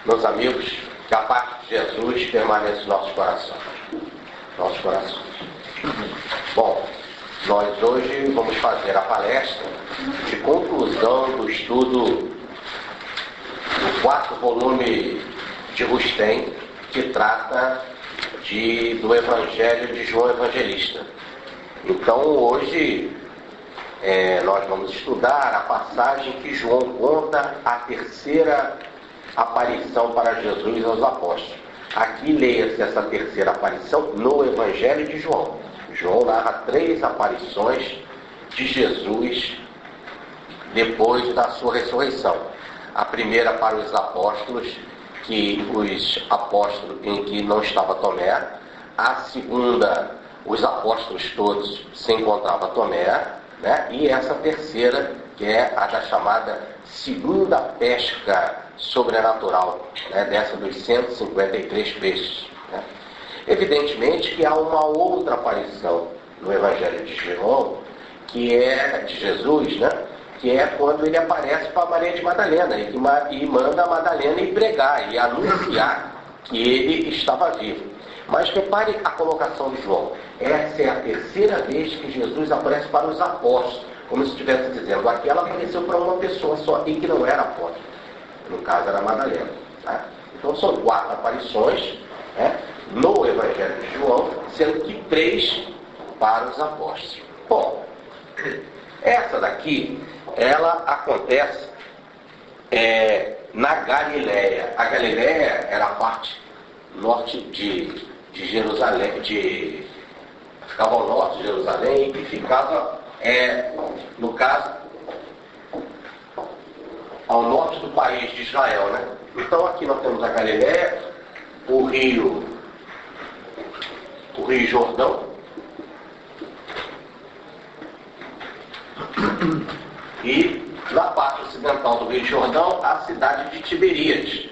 Meus amigos, que a paz de Jesus permaneça em nossos corações. Bom, nós hoje vamos fazer a palestra de conclusão do estudo do 4º volume de Rustem, que trata do Evangelho de João Evangelista. Então hoje nós vamos estudar a passagem que João conta a terceira aparição para Jesus aos apóstolos. Aqui leia-se essa terceira aparição no Evangelho de João. João narra 3 aparições de Jesus depois da sua ressurreição. A primeira para os apóstolos, em que não estava Tomé. A segunda, os apóstolos todos se encontrava Tomé, né? E essa terceira, que é a da chamada segunda pesca sobrenatural, né? Dessa dos 153 peixes, né? Evidentemente que há uma outra aparição no Evangelho de João, que é de Jesus, né? Que é quando ele aparece para Maria de Madalena e manda a Madalena ir pregar e anunciar que ele estava vivo. Mas repare a colocação de João. Essa é a terceira vez que Jesus aparece para os apóstolos, como se estivesse dizendo, aquela apareceu para uma pessoa só e que não era apóstolo. No caso era Madalena. Tá? Então são 4 aparições, né, no Evangelho de João, sendo que 3 para os apóstolos. Bom, essa daqui, ela acontece na Galileia. A Galileia era a parte norte de Jerusalém, ficava ao norte de Jerusalém e ficava, no caso, ao norte do país de Israel, né? Então aqui nós temos a Galileia, o Rio Jordão, e na parte ocidental do Rio Jordão, a cidade de Tiberíades.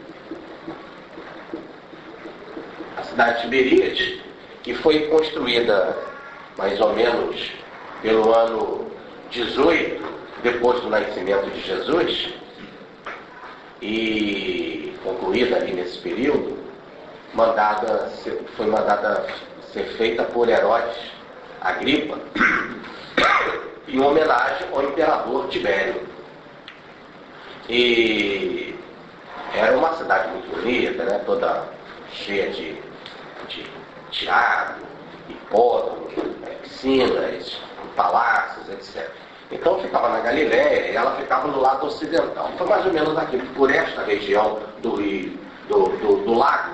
A cidade de Tiberíades, que foi construída mais ou menos pelo ano 18, depois do nascimento de Jesus, e concluída ali nesse período, foi mandada ser feita por Herodes Agripa, em homenagem ao imperador Tibério. E era uma cidade muito bonita, né? Toda cheia de teatro, hipódromos, piscinas, palácios, etc. Então ficava na Galileia e ela ficava no lado ocidental. Foi mais ou menos aqui, por esta região do rio, do lago,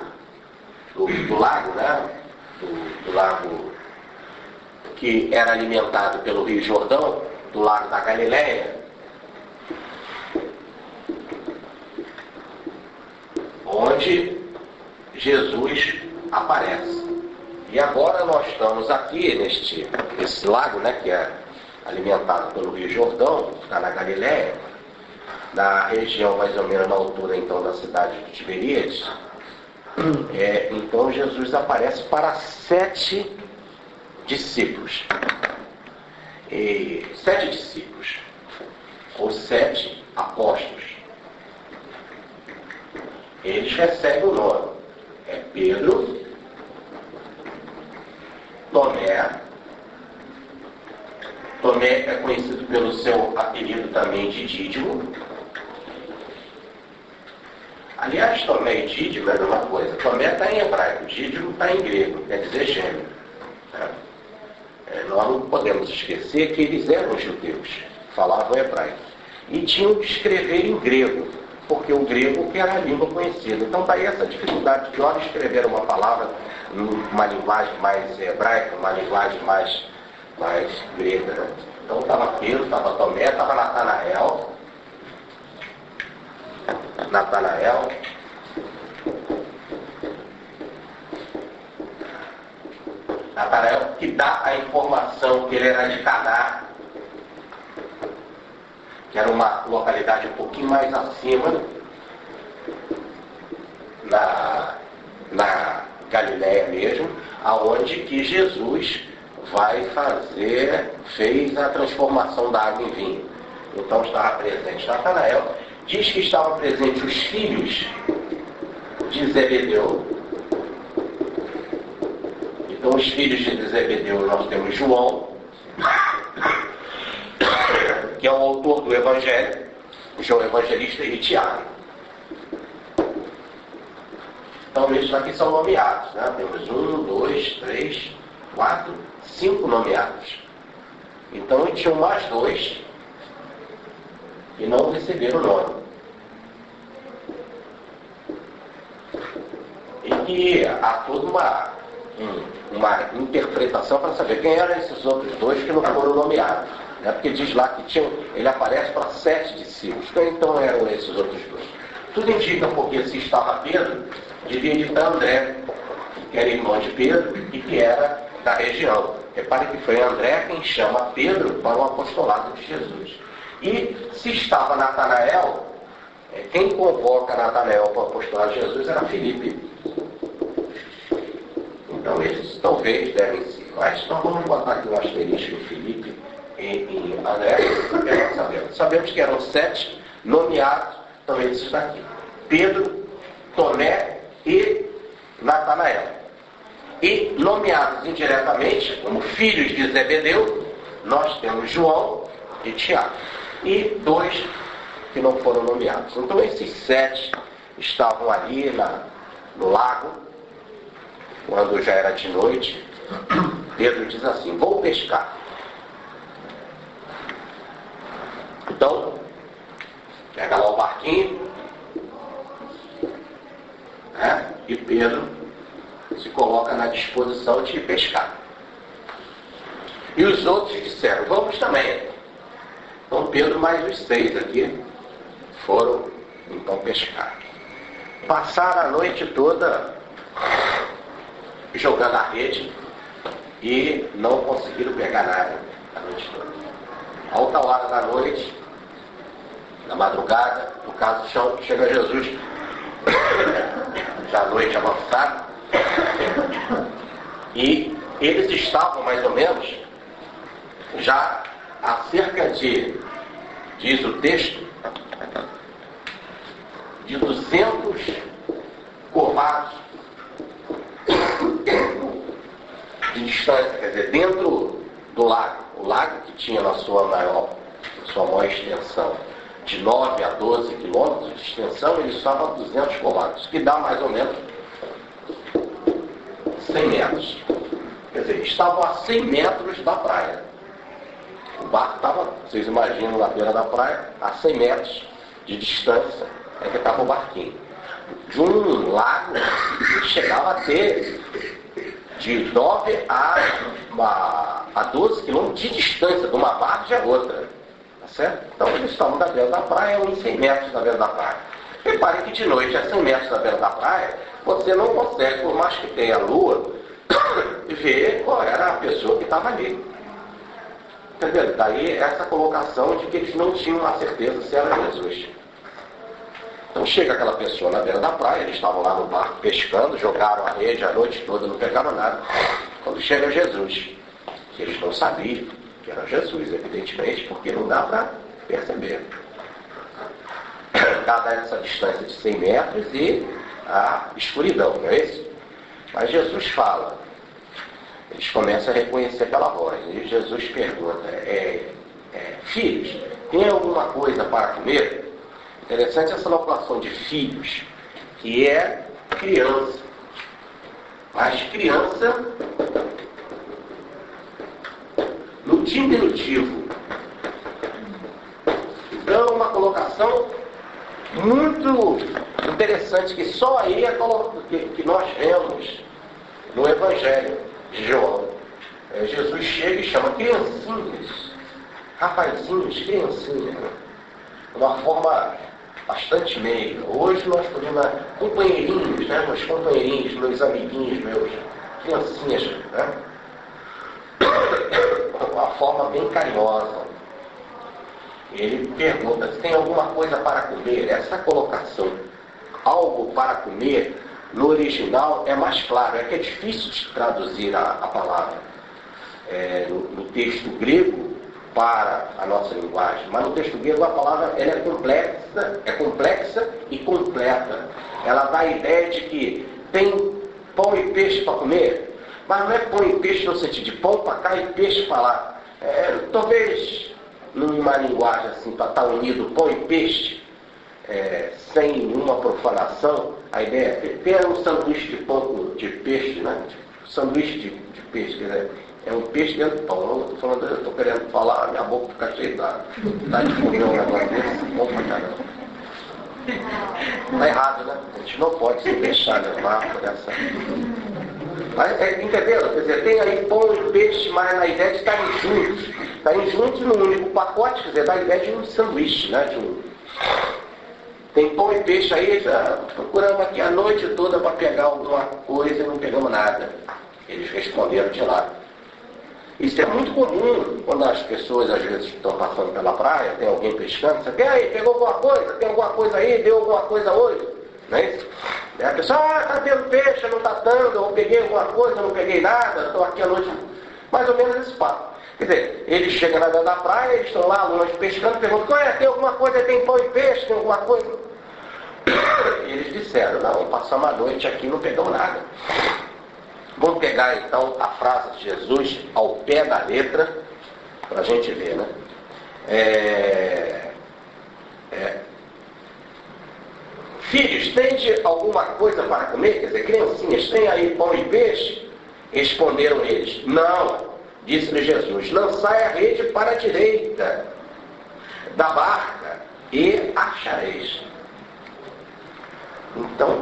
né? Do lago que era alimentado pelo Rio Jordão, do lago da Galileia, onde Jesus aparece. E agora nós estamos aqui nesse lago, né, que é alimentado pelo Rio Jordão, está na Galileia, na região mais ou menos na altura então da cidade de Tiberíades. Então Jesus aparece para 7 discípulos. 7 discípulos, ou 7 apóstolos. Eles recebem o nome. É Pedro, Tomé. Tomé é conhecido pelo seu apelido também de Dídimo. Aliás, Tomé e Dídimo é a mesma coisa. Tomé está em hebraico, Dídimo está em grego, quer dizer gêmeo. Nós não podemos esquecer que eles eram judeus, falavam hebraico. E tinham que escrever em grego, porque o grego que era a língua conhecida. Então daí essa dificuldade de hora escrever uma palavra numa linguagem mais hebraica, uma linguagem mais grega, né? Então estava Pedro, estava Tomé, estava Natanael, que dá a informação que ele era de Caná, que era uma localidade um pouquinho mais acima, na Galileia mesmo, aonde que Jesus fez a transformação da água em vinho. Então estava presente Natanael. Diz que estavam presentes os filhos de Zebedeu. Então, os filhos de Zebedeu, nós temos João, que é o autor do Evangelho, João Evangelista, e Tiago. Então, esses aqui são nomeados, né? Temos 1, 2, 3, 4, 5 nomeados. Então, tinham mais 2 que não receberam o nome. E que há toda uma interpretação para saber quem eram esses outros 2 que não foram nomeados. Né? Porque diz lá que ele aparece para 7 discípulos. Quem então eram esses outros 2? Tudo indica porque se estava Pedro, devia estar André, que era irmão de Pedro e que era da região. Repare que foi André quem chama Pedro para o apostolado de Jesus. E se estava Natanael, quem convoca Natanael para o apostolado de Jesus era Filipe. Então esses talvez devem ser. Mas nós vamos botar aqui um asterisco em Filipe e em André, porque nós sabemos. Sabemos que eram 7 nomeados, então esses daqui. Pedro, Tomé e Natanael. E nomeados indiretamente, como filhos de Zebedeu, nós temos João e Tiago. E 2 que não foram nomeados. Então esses 7 estavam ali no lago, quando já era de noite. Pedro diz assim: vou pescar. Então, pega lá o barquinho, né? E Pedro se coloca na disposição de pescar. E os outros disseram: vamos também. Então Pedro mais os 6 aqui foram então pescar. Passaram a noite toda jogando a rede e não conseguiram pegar nada a noite toda. A outra hora da noite, na madrugada, no caso chega Jesus, já à noite avançada, e eles estavam mais ou menos já há cerca de, diz o texto, de 200 covados de distância, quer dizer, dentro do lago. O lago que tinha na sua maior extensão, de 9 a 12 quilômetros de extensão, ele estava a 200 covados, que dá mais ou menos 100 metros. Quer dizer, estavam a 100 metros da praia. O barco estava, vocês imaginam, na beira da praia, a 100 metros de distância, é que estava o barquinho. De um lago que chegava a ter de 9 a 12 quilômetros de distância de uma margem a outra. Tá certo? Então eles estavam da beira da praia, uns 100 metros da beira da praia. Reparem que de noite, a 100 metros da beira da praia, você não consegue, por mais que tenha a lua, ver qual era a pessoa que estava ali. Entendeu? Daí essa colocação de que eles não tinham a certeza se era Jesus. Então chega aquela pessoa na beira da praia, eles estavam lá no barco pescando, jogaram a rede a noite toda, não pegaram nada. Quando chega Jesus, eles não sabiam que era Jesus, evidentemente, porque não dá para perceber. Dada essa distância de 100 metros e a escuridão, não é isso? Mas Jesus fala. Eles começam a reconhecer pela voz. E Jesus pergunta: filhos, tem alguma coisa para comer? Interessante essa locução de filhos, que é criança. Mas criança no diminutivo. Então, uma colocação muito interessante, que só aí é que nós vemos no Evangelho de João. Jesus chega e chama criancinhas, rapazinhos, criancinhas, de uma forma bastante meiga. Hoje nós podemos, companheirinhos, né? Meus companheirinhos, meus amiguinhos, meus criancinhas, né? Uma forma bem carinhosa. Ele pergunta se tem alguma coisa para comer. Essa colocação, algo para comer, no original é mais claro. É que é difícil de traduzir a palavra. No texto grego, para a nossa linguagem. Mas no texto grego a palavra ela é complexa e completa. Ela dá a ideia de que tem pão e peixe para comer, mas não é pão e peixe no sentido de pão para cá e peixe para lá. Talvez numa linguagem assim, para estar unido pão e peixe, sem nenhuma profanação, a ideia é ter um sanduíche de pão de peixe, né? Sanduíche de peixe, quer dizer, é um peixe dentro do pão. Eu estou querendo falar, minha boca fica cheia de comer um negócio desse, bom pra caramba. Está errado, né? A gente não pode se deixar levar por essa. Mas, entendeu? Quer dizer, tem aí pão e peixe, mas na ideia de estarem juntos. Estarem juntos num único pacote, quer dizer, dá a ideia de um sanduíche, né? Tem pão e peixe aí, já procuramos aqui a noite toda para pegar alguma coisa e não pegamos nada. Eles responderam de lá. Isso é muito comum quando as pessoas às vezes estão passando pela praia, tem alguém pescando, você quer aí, pegou alguma coisa? Tem alguma coisa aí? Deu alguma coisa hoje? Não é isso? E a pessoa, está tendo peixe, não está dando, eu peguei alguma coisa, não peguei nada, estou aqui à noite. Mais ou menos esse papo. Quer dizer, eles chegam na beira da praia, eles estão lá longe pescando, perguntam, tem alguma coisa, tem pão e peixe, tem alguma coisa? E eles disseram, não, passamos a noite aqui e não pegamos nada. Vamos pegar então a frase de Jesus ao pé da letra, para a gente ver, né? Filhos, tende alguma coisa para comer? Quer dizer, criancinhas, tem aí pão e peixe? Responderam eles, não. Disse-lhe Jesus, lançai a rede para a direita da barca e achareis. Então,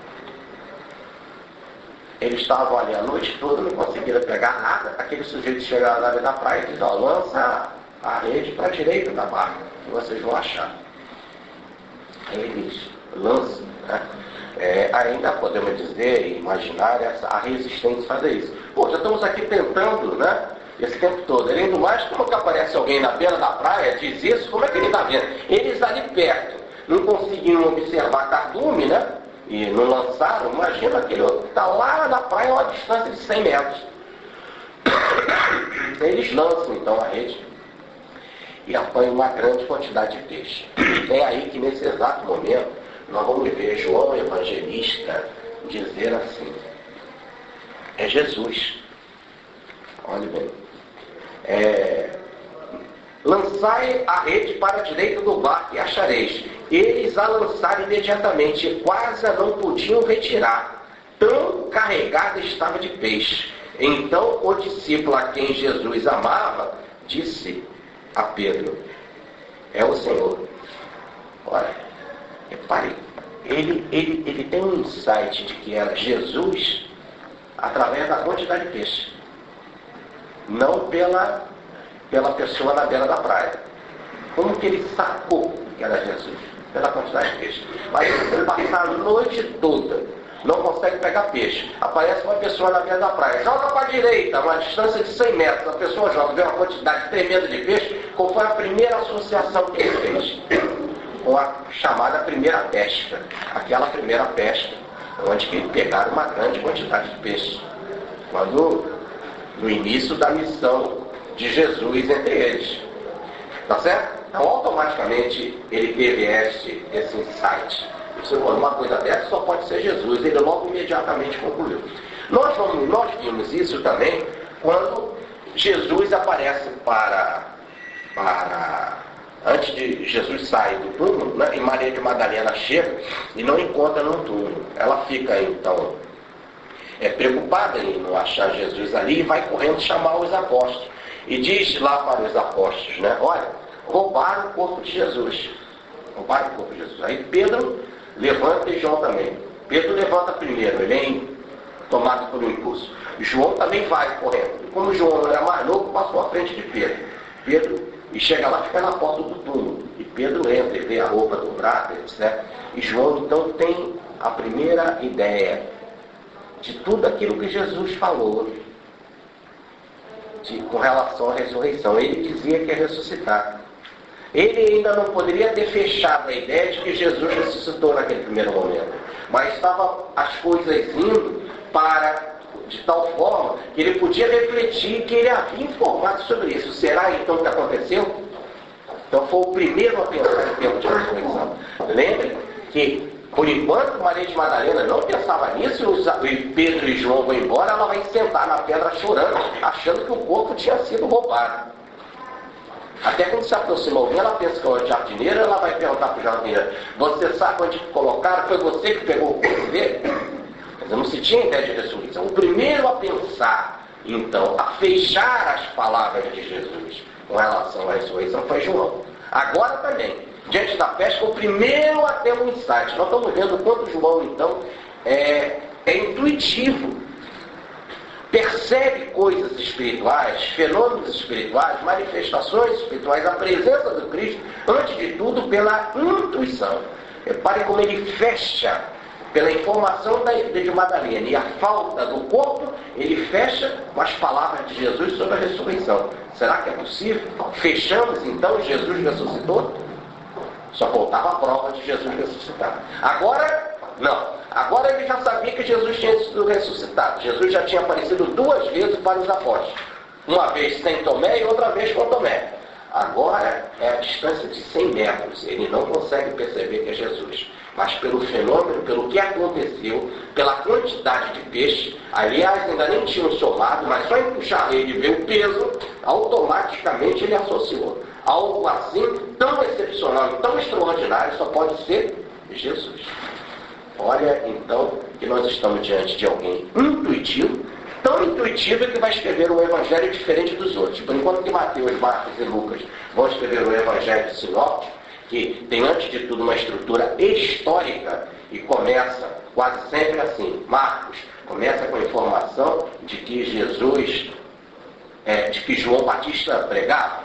eles estavam ali a noite toda, não conseguiram pegar nada. Aquele sujeito chega na beira da praia e diz, lança a rede para a direita da barca, que vocês vão achar. Aí ele diz, lança, né? Ainda podemos dizer e imaginar a resistência de fazer isso. Pô, já estamos aqui tentando, né? Esse tempo todo. Além do mais, como que aparece alguém na beira da praia, diz isso, como é que ele está vendo? Eles ali perto não conseguiam observar cardume, né? E não lançaram, imagina aquele outro que está lá na praia a uma distância de 100 metros. Eles lançam então a rede e apanham uma grande quantidade de peixe. É aí que nesse exato momento nós vamos ver João Evangelista dizer assim, é Jesus. Olha bem. Lançai a rede para a direita do barco e achareis. Eles a lançaram imediatamente e quase a não podiam retirar. Tão carregada estava de peixe. Então o discípulo a quem Jesus amava disse a Pedro, é o Senhor. Olha, repare, ele tem um insight de que era Jesus através da quantidade de peixe. Não pela pessoa na beira da praia. Como que ele sacou que era Jesus? Pela quantidade de peixe. Mas ele passar a noite toda, não consegue pegar peixe. Aparece uma pessoa na beira da praia, joga para a direita, uma distância de 100 metros, a pessoa joga, vê uma quantidade tremenda de peixe. Qual foi a primeira associação que ele fez? Com a chamada primeira pesca. Aquela primeira pesca, onde que pegaram uma grande quantidade de peixe. Quando no início da missão de Jesus entre eles. Tá certo? Então, automaticamente, ele teve esse insight. Você falou, uma coisa dessa só pode ser Jesus. Ele logo imediatamente concluiu. Nós vimos isso também quando Jesus aparece antes de Jesus sair do túmulo, né? E Maria de Madalena chega e não encontra no túmulo. Ela fica, então, preocupada em não achar Jesus ali e vai correndo chamar os apóstolos. E diz lá para os apóstolos, né? Olha, roubaram o corpo de Jesus. Roubaram o corpo de Jesus. Aí Pedro levanta e João também. Pedro levanta primeiro, ele é tomado por um impulso. João também vai correndo. E como João era mais novo, passou à frente de Pedro. E chega lá, fica na porta do túmulo. E Pedro entra e vê a roupa dobrada, etc. E João então tem a primeira ideia de tudo aquilo que Jesus falou com relação à ressurreição. Ele dizia que ia ressuscitar. Ele ainda não poderia ter fechado a ideia de que Jesus ressuscitou naquele primeiro momento. Mas estavam as coisas indo para de tal forma que ele podia refletir que ele havia informado sobre isso. Será então que aconteceu? Então foi o primeiro a pensar em termos de ressurreição. Lembre que, por enquanto, Maria de Madalena não pensava nisso, e Pedro e João vão embora, ela vai sentar na pedra chorando, achando que o corpo tinha sido roubado. Até quando se aproxima alguém, ela pensa que é o jardineiro, ela vai perguntar para o jardineiro: você sabe onde colocaram? Foi você que pegou o corpo dele? Mas não se tinha ideia de ressurreição. O primeiro a pensar, então, a fechar as palavras de Jesus com relação à ressurreição foi João. Agora também, diante da pesca, o primeiro a ter um insight. Nós estamos vendo o quanto João, então, é intuitivo. Percebe coisas espirituais, fenômenos espirituais, manifestações espirituais, a presença do Cristo, antes de tudo, pela intuição. Repare como ele fecha pela informação de Madalena e a falta do corpo, ele fecha com as palavras de Jesus sobre a ressurreição. Será que é possível? Fechamos então, Jesus ressuscitou? Só faltava a prova de Jesus ressuscitar. Agora, não. Agora ele já sabia que Jesus tinha sido ressuscitado. Jesus já tinha aparecido 2 vezes para os apóstolos. Uma vez sem Tomé e outra vez com Tomé. Agora é a distância de 100 metros. Ele não consegue perceber que é Jesus. Mas pelo fenômeno, pelo que aconteceu, pela quantidade de peixe, aliás, ainda nem tinham somado, mas só em puxar a rede e ver o peso, automaticamente ele associou. Algo assim, tão excepcional e tão extraordinário, só pode ser Jesus. Olha, então, que nós estamos diante de alguém intuitivo, tão intuitivo que vai escrever um evangelho diferente dos outros. Por enquanto que Mateus, Marcos e Lucas vão escrever o evangelho sinóptico, que tem, antes de tudo, uma estrutura histórica e começa quase sempre assim. Marcos começa com a informação de que Jesus, de que João Batista pregava.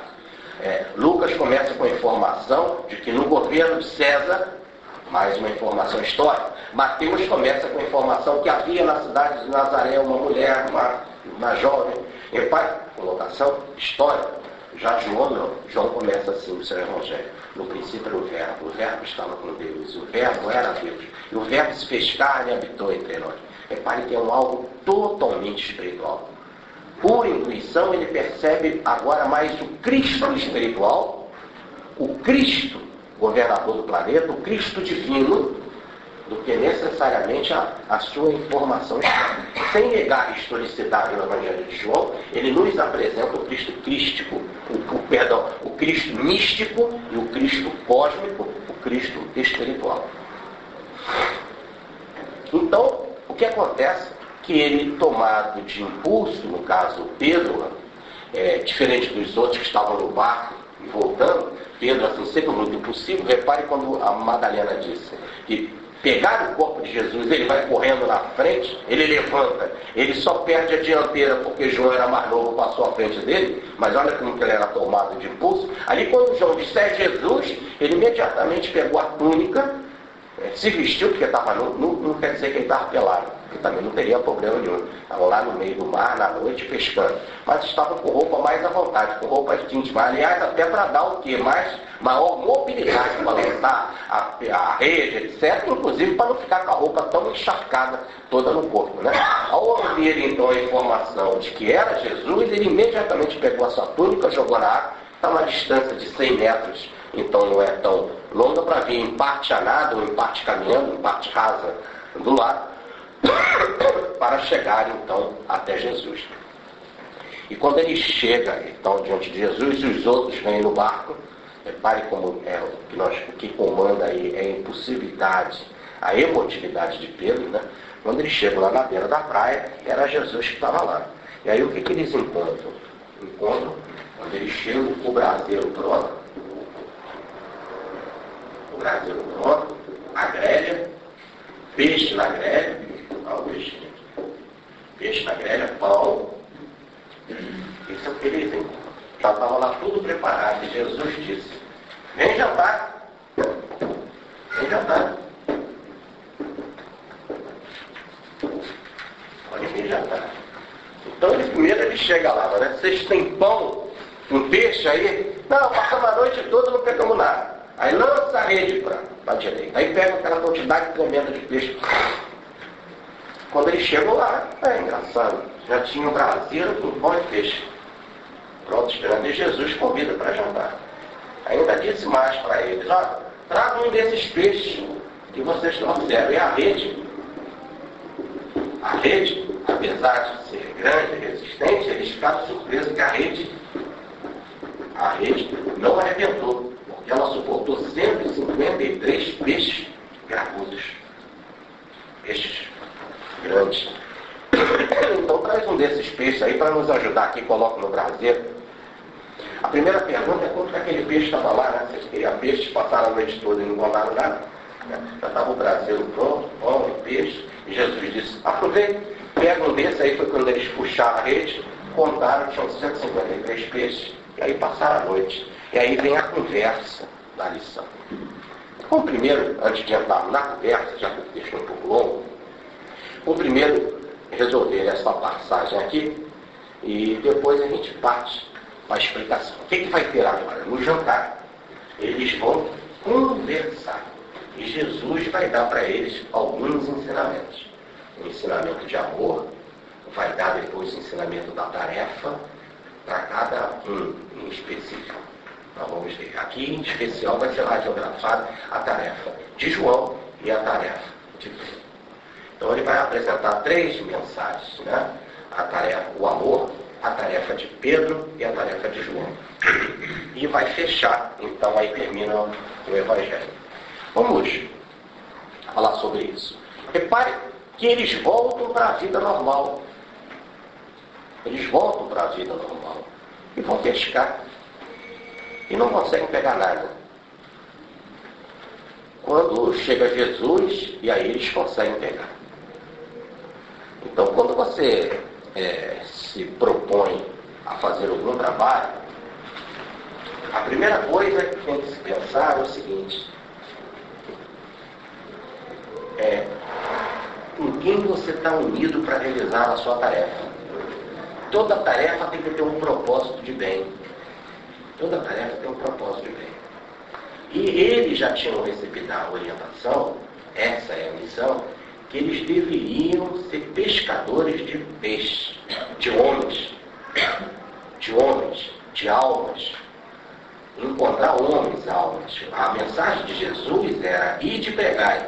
Lucas começa com a informação de que no governo de César, mais uma informação histórica. Mateus começa com a informação que havia na cidade de Nazaré uma mulher, uma jovem. Colocação histórica. Já João não. João começa assim o seu evangelho. No princípio era o verbo estava com Deus, o verbo era Deus. E o verbo se fez carne e habitou entre nós. Repare que é algo totalmente espiritual. Por intuição, ele percebe agora mais o Cristo espiritual, o Cristo governador do planeta, o Cristo divino, do que necessariamente a sua informação histórica. Sem negar a historicidade no Evangelho de João, ele nos apresenta o Cristo crístico, o Cristo místico e o Cristo cósmico, o Cristo espiritual. Então, o que acontece? Que ele, tomado de impulso, no caso Pedro, diferente dos outros que estavam no barco e voltando, Pedro, assim, sempre muito impossível. Repare quando a Madalena disse que pegar o corpo de Jesus, ele vai correndo na frente, ele levanta, ele só perde a dianteira porque João era mais novo, passou à frente dele, mas olha como que ele era tomado de impulso. Ali quando João disse é Jesus, ele imediatamente pegou a túnica, se vestiu, porque estava não quer dizer que ele estava pelado, porque também não teria problema nenhum. Estavam lá no meio do mar, na noite, pescando. Mas estavam com roupa mais à vontade, com roupas íntimas. Aliás, até para dar o quê? Maior mobilidade para lançar a rede, etc. Inclusive para não ficar com a roupa tão encharcada toda no corpo, né? Ao ouvir, então, a informação de que era Jesus, ele imediatamente pegou a sua túnica, jogou na água, está a uma distância de 100 metros. Então não é tão longa para vir em parte a nada, ou em parte caminhando, em parte rasa do lado, para chegar então até Jesus. E quando ele chega então diante de Jesus, os outros vêm no barco. Repare como o que comanda aí é a impulsividade, a emotividade de Pedro, né? Quando eles chegam lá na beira da praia, era Jesus que estava lá. E aí o que eles encontram? Encontram, quando eles chegam, o braseiro pronto. O braseiro pronto, a grelha, peixe na grelha, peixe na grelha, pão. Isso é o que eles encontram. Já estava lá tudo preparado. E Jesus disse: vem jantar. Vem jantar. Pode vir jantar. Então primeiro ele chega lá, né? Vocês têm pão, um peixe aí? Não, passamos a noite toda e não pegamos nada. Aí lança a rede para a direita. Aí pega aquela quantidade tremenda de peixe. Quando eles chegam lá, é engraçado, já tinha um braseiro com pão e peixe. Pronto, esperando. E Jesus convida para jantar. Ainda disse mais para eles: ó, traga um desses peixes que vocês trouxeram. E a rede, apesar de ser grande e resistente, eles ficaram surpresos que a rede não arrebentou, porque ela suportou 153 peixes graúdos. Peixes grandes. Então traz um desses peixes aí para nos ajudar aqui, coloca no braseiro. A primeira pergunta é quanto que aquele peixe estava lá, né? Vocês queriam peixe, passaram a noite toda e não encontraram nada. Já estava o braseiro pronto, pão e peixe. E Jesus disse: aproveita, pega um desse. Aí foi quando eles puxaram a rede, contaram, tinham 153 peixes. E aí passaram a noite. E aí vem a conversa da lição. Bom, primeiro, antes de entrar na conversa, já que o texto é um pouco longo, vou primeiro resolver essa passagem aqui e depois a gente parte para a explicação. O que vai ter agora? No jantar, eles vão conversar. E Jesus vai dar para eles alguns ensinamentos. Um ensinamento de amor, vai dar depois o ensinamento da tarefa para cada um em específico. Nós vamos ver. Aqui em especial vai ser radiografada a tarefa de João e a tarefa de Pedro. Então ele vai apresentar 3 mensagens, né? A tarefa, o amor, a tarefa de Pedro e a tarefa de João. E vai fechar, então aí termina o Evangelho. Vamos falar sobre isso. Repare que eles voltam para a vida normal. Eles voltam para a vida normal. E vão pescar. E não conseguem pegar nada. Quando chega Jesus, e aí eles conseguem pegar. Então, quando você se propõe a fazer algum trabalho, a primeira coisa que tem que se pensar é o seguinte: com quem você está unido para realizar a sua tarefa. Toda tarefa tem que ter um propósito de bem. Toda tarefa tem um propósito de bem. E eles já tinham recebido a orientação, essa é a missão, que eles deveriam ser pescadores de peixe, de homens, de almas. Encontrar homens, almas. A mensagem de Jesus era: ide pregai.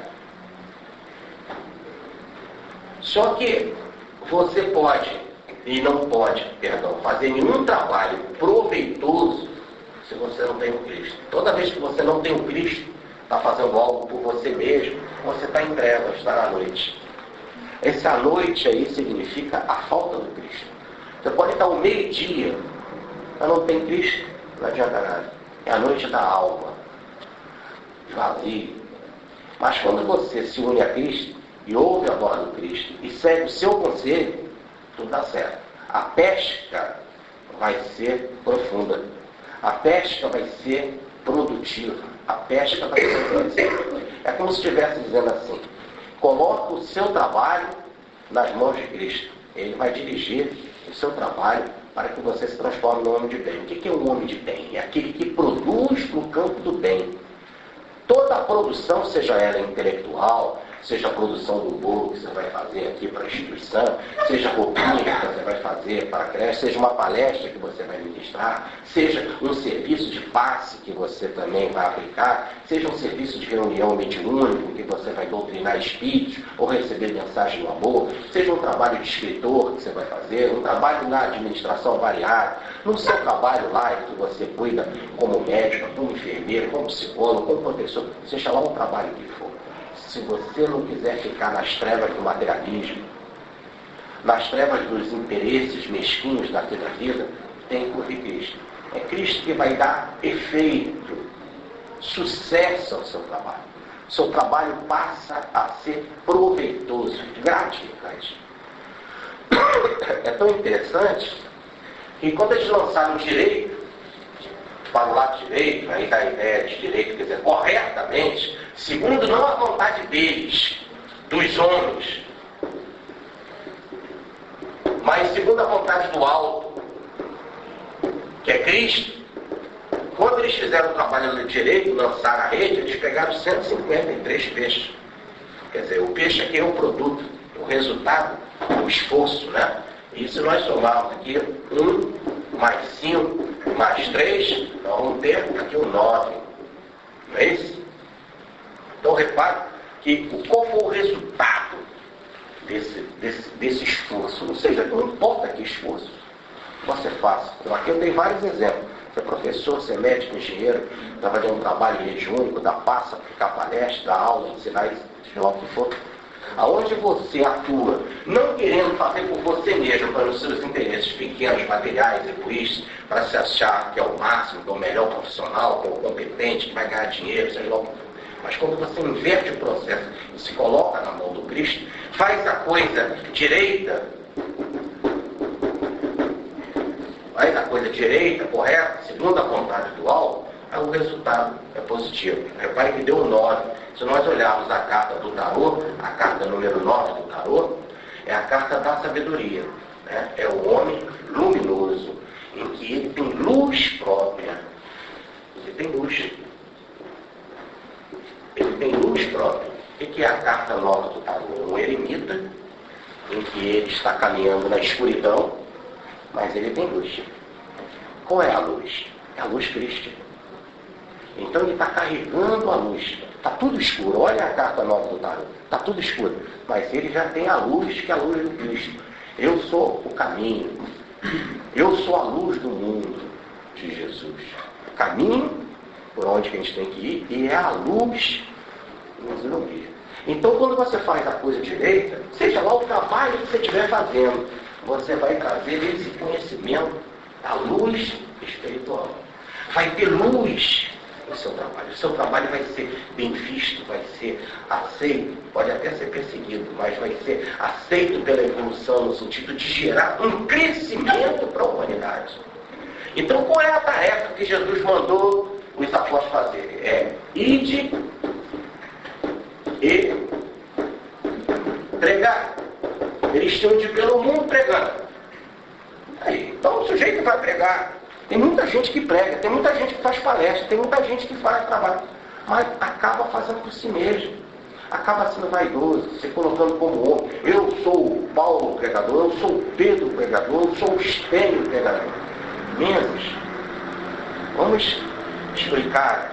Só que você pode, e não pode, fazer nenhum trabalho proveitoso se você não tem o Cristo. Toda vez que você não tem o Cristo, está fazendo algo por você mesmo, você está em trevas, está na noite. Essa noite aí significa a falta do Cristo. Você pode estar ao meio-dia, mas não tem Cristo, não adianta nada. É a noite da alma, vazio. Mas quando você se une a Cristo e ouve a voz do Cristo e segue o seu conselho, tudo dá certo. A pesca vai ser profunda. A pesca vai ser produtiva. A pesca vai ser produtiva. É como se estivesse dizendo assim: coloque o seu trabalho nas mãos de Cristo. Ele vai dirigir o seu trabalho para que você se transforme num homem de bem. O que é um homem de bem? É aquele que produz no campo do bem. Toda a produção, seja ela intelectual, seja a produção do bolo que você vai fazer aqui para a instituição, seja a roupinha que você vai fazer para a creche, seja uma palestra que você vai ministrar, seja um serviço de passe que você também vai aplicar, seja um serviço de reunião mediúnico que você vai doutrinar espíritos ou receber mensagem do amor, seja um trabalho de escritor que você vai fazer, um trabalho na administração variada, no seu trabalho lá em que você cuida como médico, como enfermeiro, como psicólogo, como professor, seja lá um trabalho que for. Se você não quiser ficar nas trevas do materialismo, nas trevas dos interesses mesquinhos daqui da vida, tem que ouvir Cristo. É Cristo que vai dar efeito, sucesso ao seu trabalho. Seu trabalho passa a ser proveitoso, gratificante. É tão interessante que quando eles lançaram o direito, para o lado direito, aí dá a ideia de direito, quer dizer, corretamente, segundo não a vontade deles, dos homens, mas segundo a vontade do alto, que é Cristo. Quando eles fizeram o trabalho no direito, lançaram a rede, eles pegaram 153 peixes. Quer dizer, o peixe aqui é um produto. o resultado, o esforço, né? E se nós somarmos aqui 1 mais 5 mais 3, nós vamos ter aqui o 9. Não é isso? Então repare que qual foi o resultado desse esforço? Ou seja, não importa que esforço você faça. Então, aqui eu dei vários exemplos. Você é professor, você é médico, engenheiro, está fazendo um trabalho em rede única, dá passa, ficar palestra, dar aula, ensinar, seja lá o que for. Aonde você atua, não querendo fazer por você mesmo, para os seus interesses pequenos, materiais, egoístas, para se achar que é o máximo, que é o melhor profissional, que é o competente, que vai ganhar dinheiro, seja lá o que for. Mas quando você inverte o processo e se coloca na mão do Cristo, faz a coisa direita, correta, segundo a vontade do alto, o resultado é positivo. Repare que deu um 9. Se nós olharmos a carta do tarô, a carta número 9 do tarô, é a carta da sabedoria. Né? É o homem luminoso, em que ele tem luz própria. Ele tem luz. Ele tem luz própria. O que é a carta 9 do tarô? Um eremita, em que ele está caminhando na escuridão, mas ele tem luz. Qual é a luz? É a luz crística. Então ele está carregando a luz. Está tudo escuro. Olha a carta 9 do tarô. Está tudo escuro. Mas ele já tem a luz, que é a luz do Cristo. Eu sou o caminho. Eu sou a luz do mundo de Jesus. O caminho por onde que a gente tem que ir, e é a luz que nos ilumina. Então, quando você faz a coisa direita, seja lá o trabalho que você estiver fazendo, você vai trazer esse conhecimento, a luz espiritual. Vai ter luz no seu trabalho. O seu trabalho vai ser bem visto, vai ser aceito, pode até ser perseguido, mas vai ser aceito pela evolução, no sentido de gerar um crescimento para a humanidade. Então, qual é a tarefa que Jesus mandou os apóstolos fazerem? É: ide e pregar. Eles tinham de ir pelo mundo pregando. Aí, então o sujeito vai pregar. Tem muita gente que prega, tem muita gente que faz palestra, tem muita gente que faz trabalho, mas acaba fazendo por si mesmo. Acaba sendo vaidoso, se colocando como homem. Eu sou o Paulo pregador, eu sou o Pedro pregador, eu sou o Estênio pregador. Menos. Vamos explicar.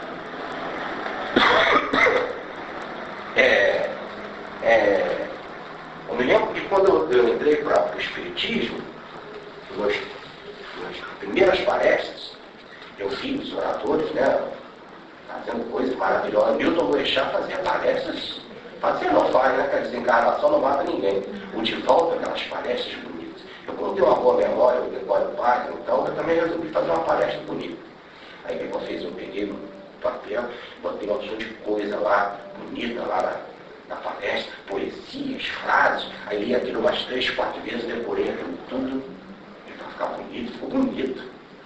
Eu me lembro que quando eu entrei para o Espiritismo, nas primeiras palestras, eu vi os oradores, né, fazendo coisas maravilhosas. Milton Boechat fazia palestras, não faz, né, que a desencarnação não mata ninguém. O de volta, aquelas palestras bonitas. Eu, quando tenho uma boa memória, eu decoro o padre, então eu também resolvi fazer uma palestra bonita. Aí o que eu fiz? Eu peguei um papel, botei uma opção de coisa lá, bonita lá na palestra, poesias, frases, aí li aquilo umas 3, 4 vezes, decorei aquilo tudo, e para ficar bonito, ficou bonito.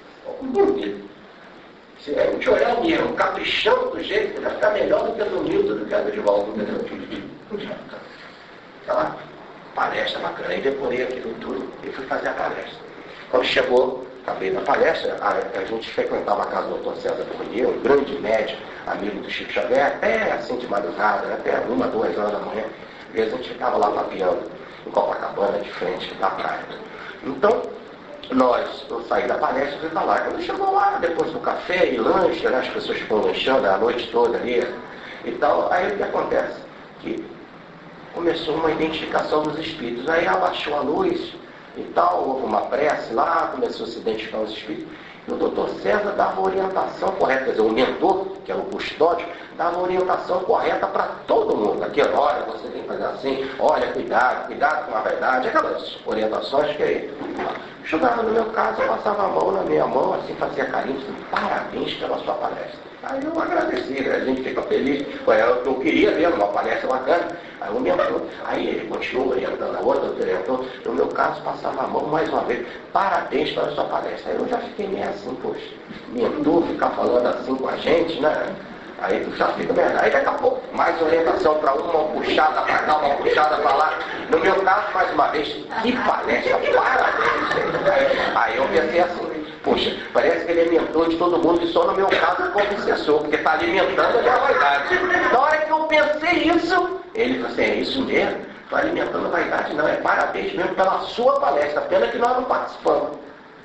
Se a gente olhar mesmo, caprichando do jeito, vai ficar melhor do que do Milton, do que a do Divaldo, entendeu? Aquela palestra bacana, aí decorei aquilo tudo e fui fazer a palestra. Quando chegou, acabei da palestra, a gente frequentava a casa do Dr. César Corrêa, um grande médico, amigo do Chico Xavier, até assim de madrugada, até 1, 2 horas da manhã. Às vezes a gente ficava lá papeando em Copacabana, de frente da praia. Então, eu saí da palestra e fui para lá. Quando chegou lá, depois do café e lanche, né, as pessoas ficam lanchando a noite toda ali e tal, aí o que acontece? Que começou uma identificação dos espíritos. Aí abaixou a luz e tal, houve uma prece lá, começou a se identificar os espíritos. E o doutor César dava a orientação correta, quer dizer, o mentor, que era o custódio, dava a orientação correta para todo mundo. Aqui, olha, você tem que fazer assim, olha, cuidado com a verdade, aquelas orientações que ele chegava no meu caso, eu passava a mão na minha mão, assim, fazia carinho, assim, parabéns pela sua palestra. Aí eu agradeci, né? A gente fica feliz, eu queria ver uma palestra bacana, aí o mentor, aí ele continuou orientando a outra, orientou, no meu caso, passava a mão mais uma vez, parabéns pela sua palestra. Aí eu já fiquei meio assim, poxa, mentor ficar falando assim com a gente, né? Aí tu já fica melhor. Aí daqui a pouco, mais orientação para uma puxada para cá, uma puxada para lá. No meu caso, mais uma vez, que palestra, parabéns. Aí eu pensei assim, poxa, parece que ele é mentor de todo mundo e só no meu caso é obsessor, porque está alimentando a minha vaidade. Na hora que eu pensei isso, ele falou assim, é isso mesmo? Estou alimentando a vaidade, não. É parabéns mesmo pela sua palestra. Pena que nós não participamos.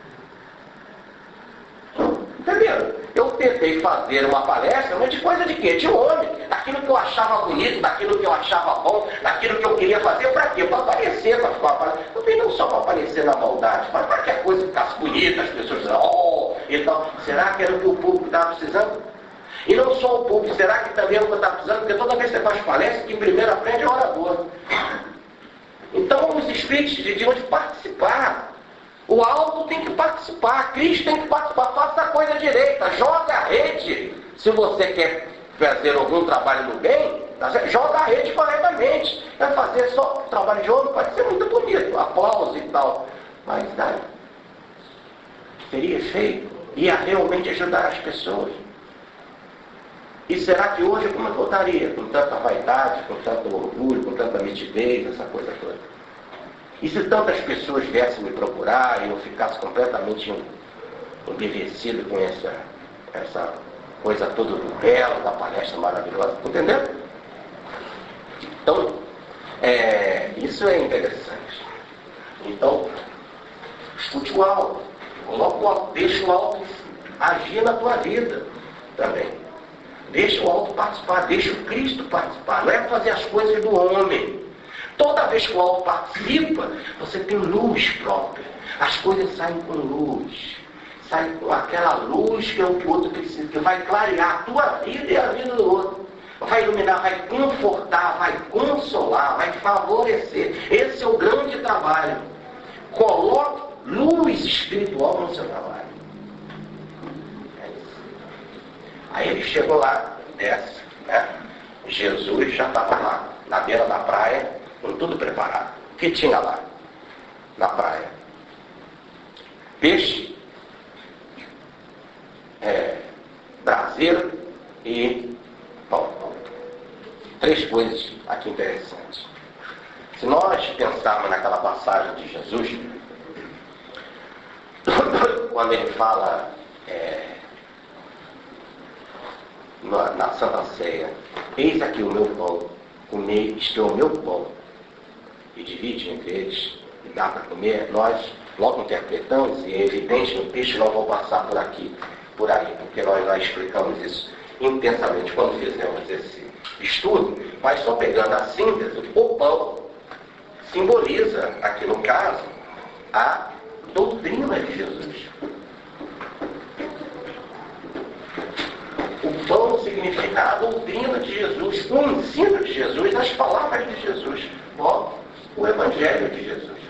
Entendeu? Eu tentei fazer uma palestra, mas de coisa de quê? De homem. Daquilo que eu achava bonito, daquilo que eu achava bom, daquilo que eu queria fazer. Para quê? Para aparecer, para ficar aparecendo. Também não só para aparecer na maldade, mas para que a coisa ficasse bonita, as pessoas dizem, oh, então, será que era o que o público estava precisando? E não só o público, será que também é o que está precisando? Porque toda vez que você faz palestra, quem primeiro aprende é o orador. Então, os espíritos deviam de participar. O alto tem que participar, Cristo tem que participar, faça a coisa direita, joga a rede. Se você quer fazer algum trabalho do bem, joga a rede corretamente. Vai fazer só trabalho de homem, pode ser muito bonito, aplauso e tal. Mas daí, seria feito, ia realmente ajudar as pessoas. E será que hoje como eu estaria? Com tanta vaidade, com tanto orgulho, com tanta mitidez, essa coisa toda. E se tantas pessoas viessem me procurar e eu ficasse completamente embevecido com essa coisa toda do belo, da palestra maravilhosa, entendeu? Então, isso é interessante. Então, escute o alto, coloca o alto, deixa o alto agir na tua vida também. Deixa o alto participar, deixa o Cristo participar, não é fazer as coisas do homem. Toda vez que o alto participa, você tem luz própria. As coisas saem com luz. Saem com aquela luz que é o que o outro precisa, que vai clarear a tua vida e a vida do outro. Vai iluminar, vai confortar, vai consolar, vai favorecer. Esse é o grande trabalho. Coloque luz espiritual no seu trabalho. É isso. Aí ele chegou lá, desce, né? Jesus já estava lá, na beira da praia, com tudo preparado. O que tinha lá na praia? Peixe, braseiro e pão. 3 coisas aqui interessantes. Se nós pensarmos naquela passagem de Jesus, quando ele fala na Santa Ceia, eis aqui o meu pão, comei, isto é o meu pão, e divide entre eles, e dá para comer, nós logo interpretamos, e é evidente, no peixe não vou passar por aqui, por aí, porque nós já explicamos isso intensamente quando fizemos esse estudo, mas só pegando a síntese, o pão simboliza, aqui no caso, a doutrina de Jesus. O pão significa a doutrina de Jesus, o ensino de Jesus, as palavras de Jesus, o Evangelho de Jesus.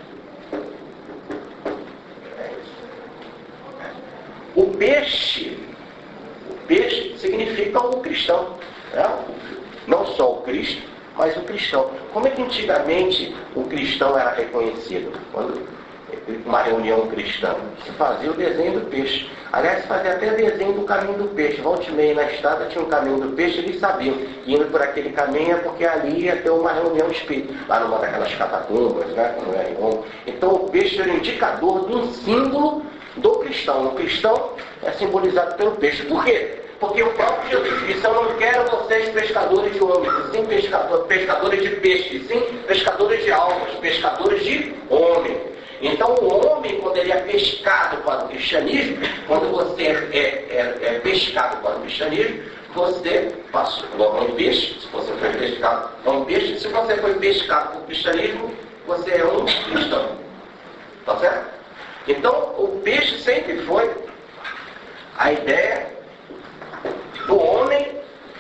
O peixe significa o cristão, né? Não só o Cristo, mas o cristão. Como é que antigamente o cristão era reconhecido? Quando uma reunião cristã, se fazia o desenho do peixe. Aliás, se fazia até desenho do caminho do peixe. Volte e meia na estrada tinha um caminho do peixe, eles sabiam que indo por aquele caminho é porque ali ia ter uma reunião espírita, lá numa daquelas catacumbas, né, como é em Roma. Então o peixe era um indicador de um símbolo do cristão. O cristão é simbolizado pelo peixe. Por quê? Porque o próprio Jesus disse, eu não quero vocês pescadores de homens, e sim pescadores de peixes, e sim pescadores de almas, pescadores de homens. Então o homem, quando ele é pescado para o cristianismo, quando você é pescado para o cristianismo, você passou logo um peixe, se você foi pescado para um peixe, se você foi pescado para o cristianismo, você é um cristão. Tá certo? Então o peixe sempre foi a ideia do homem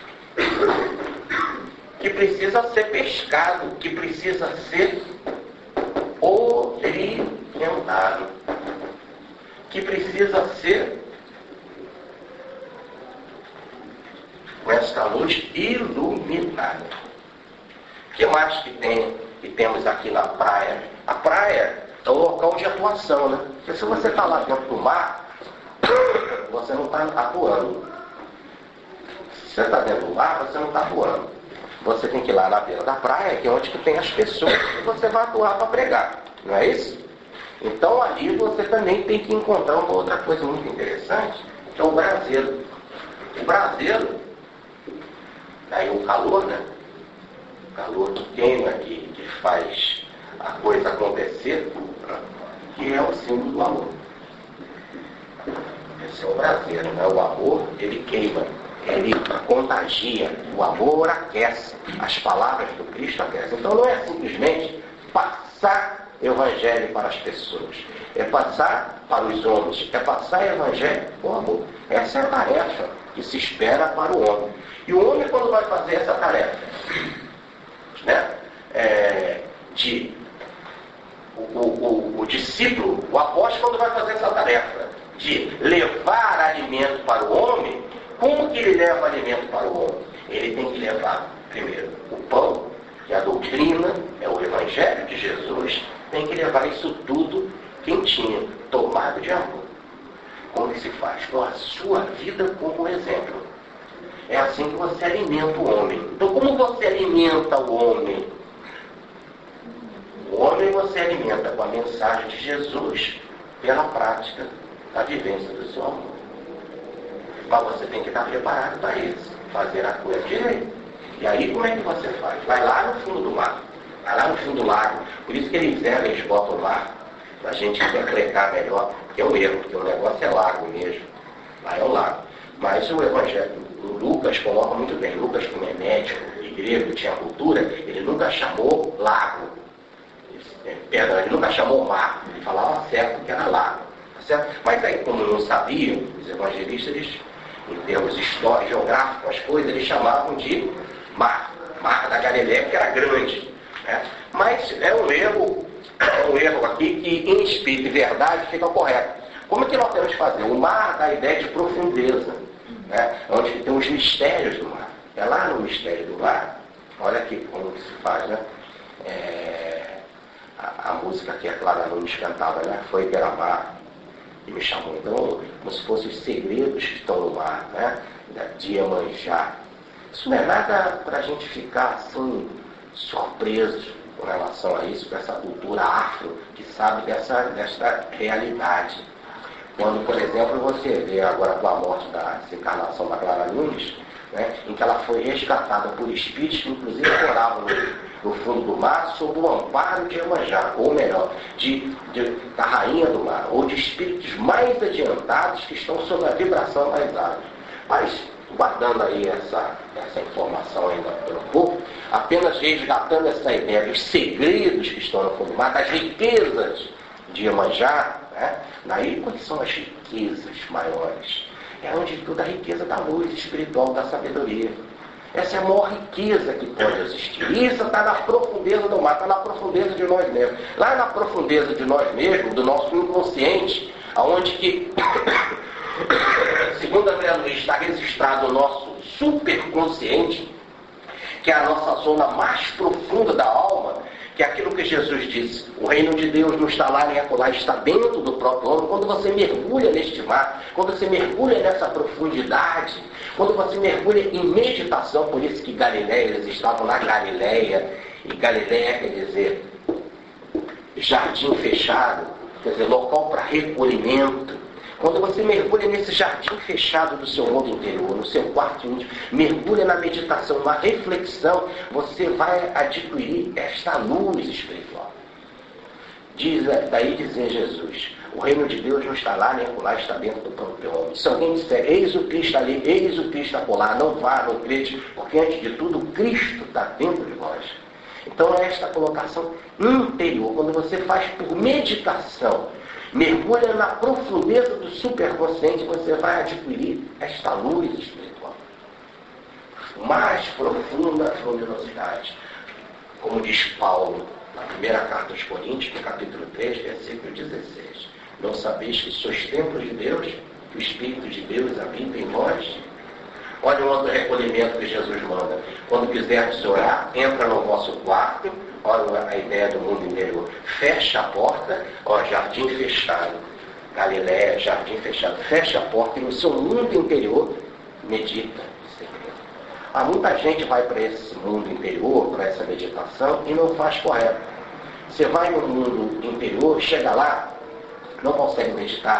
que precisa ser pescado, que precisa ser orientado, que precisa ser com essa luz iluminada. O que mais que temos aqui na praia? A praia é um local de atuação, né? Porque se você está lá dentro do mar, você não está atuando. Se você está dentro do mar, você não está atuando. Você tem que ir lá na beira da praia, que é onde que tem as pessoas que você vai atuar para pregar. Não é isso? Então ali você também tem que encontrar uma outra coisa muito interessante, que é o braseiro. O braseiro, aí o calor, né? O calor que queima, que faz a coisa acontecer, que é o símbolo do amor. Esse é o prazer, né? O amor, ele queima, ele contagia, o amor aquece, as palavras do Cristo aquecem. Então não é simplesmente passar evangelho para as pessoas, é passar para os homens, é passar evangelho com amor. Essa é a tarefa que se espera para o homem. E o homem, quando vai fazer essa tarefa, né? O discípulo, o apóstolo, quando vai fazer essa tarefa de levar alimento para o homem, como que ele leva alimento para o homem? Ele tem que levar, primeiro, o pão, que é a doutrina, é o evangelho de Jesus, tem que levar isso tudo quentinho, tomado de amor. Como que se faz? Com a sua vida como exemplo. É assim que você alimenta o homem. Então, como você alimenta o homem? O homem você alimenta com a mensagem de Jesus pela prática da vivência do seu amor. Mas você tem que estar preparado para isso, fazer a coisa direito. E aí como é que você faz? Vai lá no fundo do mar, vai lá no fundo do lago. Por isso que eles botam o mar, para a gente interpretar melhor, que é um erro, porque o negócio é lago mesmo. Lá é o lago. Mas o Evangelho, o Lucas coloca muito bem. Lucas, como é médico e grego, tinha cultura, ele nunca chamou lago. Ele nunca chamou mar. Ele falava certo que era lago. Tá certo? Mas aí, como não sabiam, os evangelistas, eles, em termos históricos, geográficos, as coisas, eles chamavam de mar. Mar da Galileia, que era grande. Né? Mas é um erro aqui que, em espírito e verdade, fica correto. Como é que nós temos que fazer? O mar dá a ideia de profundeza, né? Onde tem os mistérios do mar. É lá no mistério do mar, olha aqui como se faz, né? A música que a Clara Nunes cantava, né? Foi Beira-Mar, e me chamou. Então, como se fossem os segredos que estão no mar, né? De Iemanjá. Isso não é nada para a gente ficar assim, surpreso com relação a isso, com essa cultura afro, que sabe dessa realidade. Quando, por exemplo, você vê agora com a morte da desencarnação da Clara Nunes, né, em que ela foi resgatada por espíritos que inclusive moravam no fundo do mar, sob o amparo de Iemanjá, ou melhor, da rainha do mar, ou de espíritos mais adiantados que estão sob a vibração das águas. Mas, guardando aí essa informação ainda pelo pouco, apenas resgatando essa ideia dos segredos que estão no fundo do mar, das riquezas de Iemanjá, né? Daí, quais são as riquezas maiores? É onde toda a riqueza da luz espiritual, da sabedoria. Essa é a maior riqueza que pode existir. Isso está na profundeza do mar, está na profundeza de nós mesmos. Lá na profundeza de nós mesmos, do nosso inconsciente, aonde que, segundo André Luiz, está registrado o nosso superconsciente, que é a nossa zona mais profunda da alma, que é aquilo que Jesus disse, o reino de Deus não está lá nem acolá, está dentro do próprio homem. Quando você mergulha neste mar, quando você mergulha nessa profundidade, quando você mergulha em meditação, por isso que Galileia, eles estavam na Galileia, e Galileia quer dizer jardim fechado, quer dizer local para recolhimento. Quando você mergulha nesse jardim fechado do seu mundo interior, no seu quarto íntimo, mergulha na meditação, na reflexão, você vai adquirir esta luz espiritual. Daí dizer Jesus, o reino de Deus não está lá, nem acolá, está dentro do próprio homem. Se alguém disser, eis o Cristo ali, eis o Cristo acolá, não vá, não crede, porque antes de tudo, o Cristo está dentro de nós. Então é esta colocação interior, quando você faz por meditação, mergulha na profundeza do superconsciente, você vai adquirir esta luz espiritual. Mais profunda luminosidade. Como diz Paulo, na primeira carta aos Coríntios, no capítulo 3, versículo 16. Não sabeis que sois templo de Deus, que o Espírito de Deus habita em vós? Olha um outro recolhimento que Jesus manda. Quando quiserdes orar, entra no vosso quarto. Olha a ideia do mundo interior. Fecha a porta, jardim fechado. Galileia, jardim fechado. Fecha a porta e no seu mundo interior medita. Há muita gente vai para esse mundo interior, para essa meditação, e não faz correto. Você vai no mundo interior, chega lá, não consegue meditar,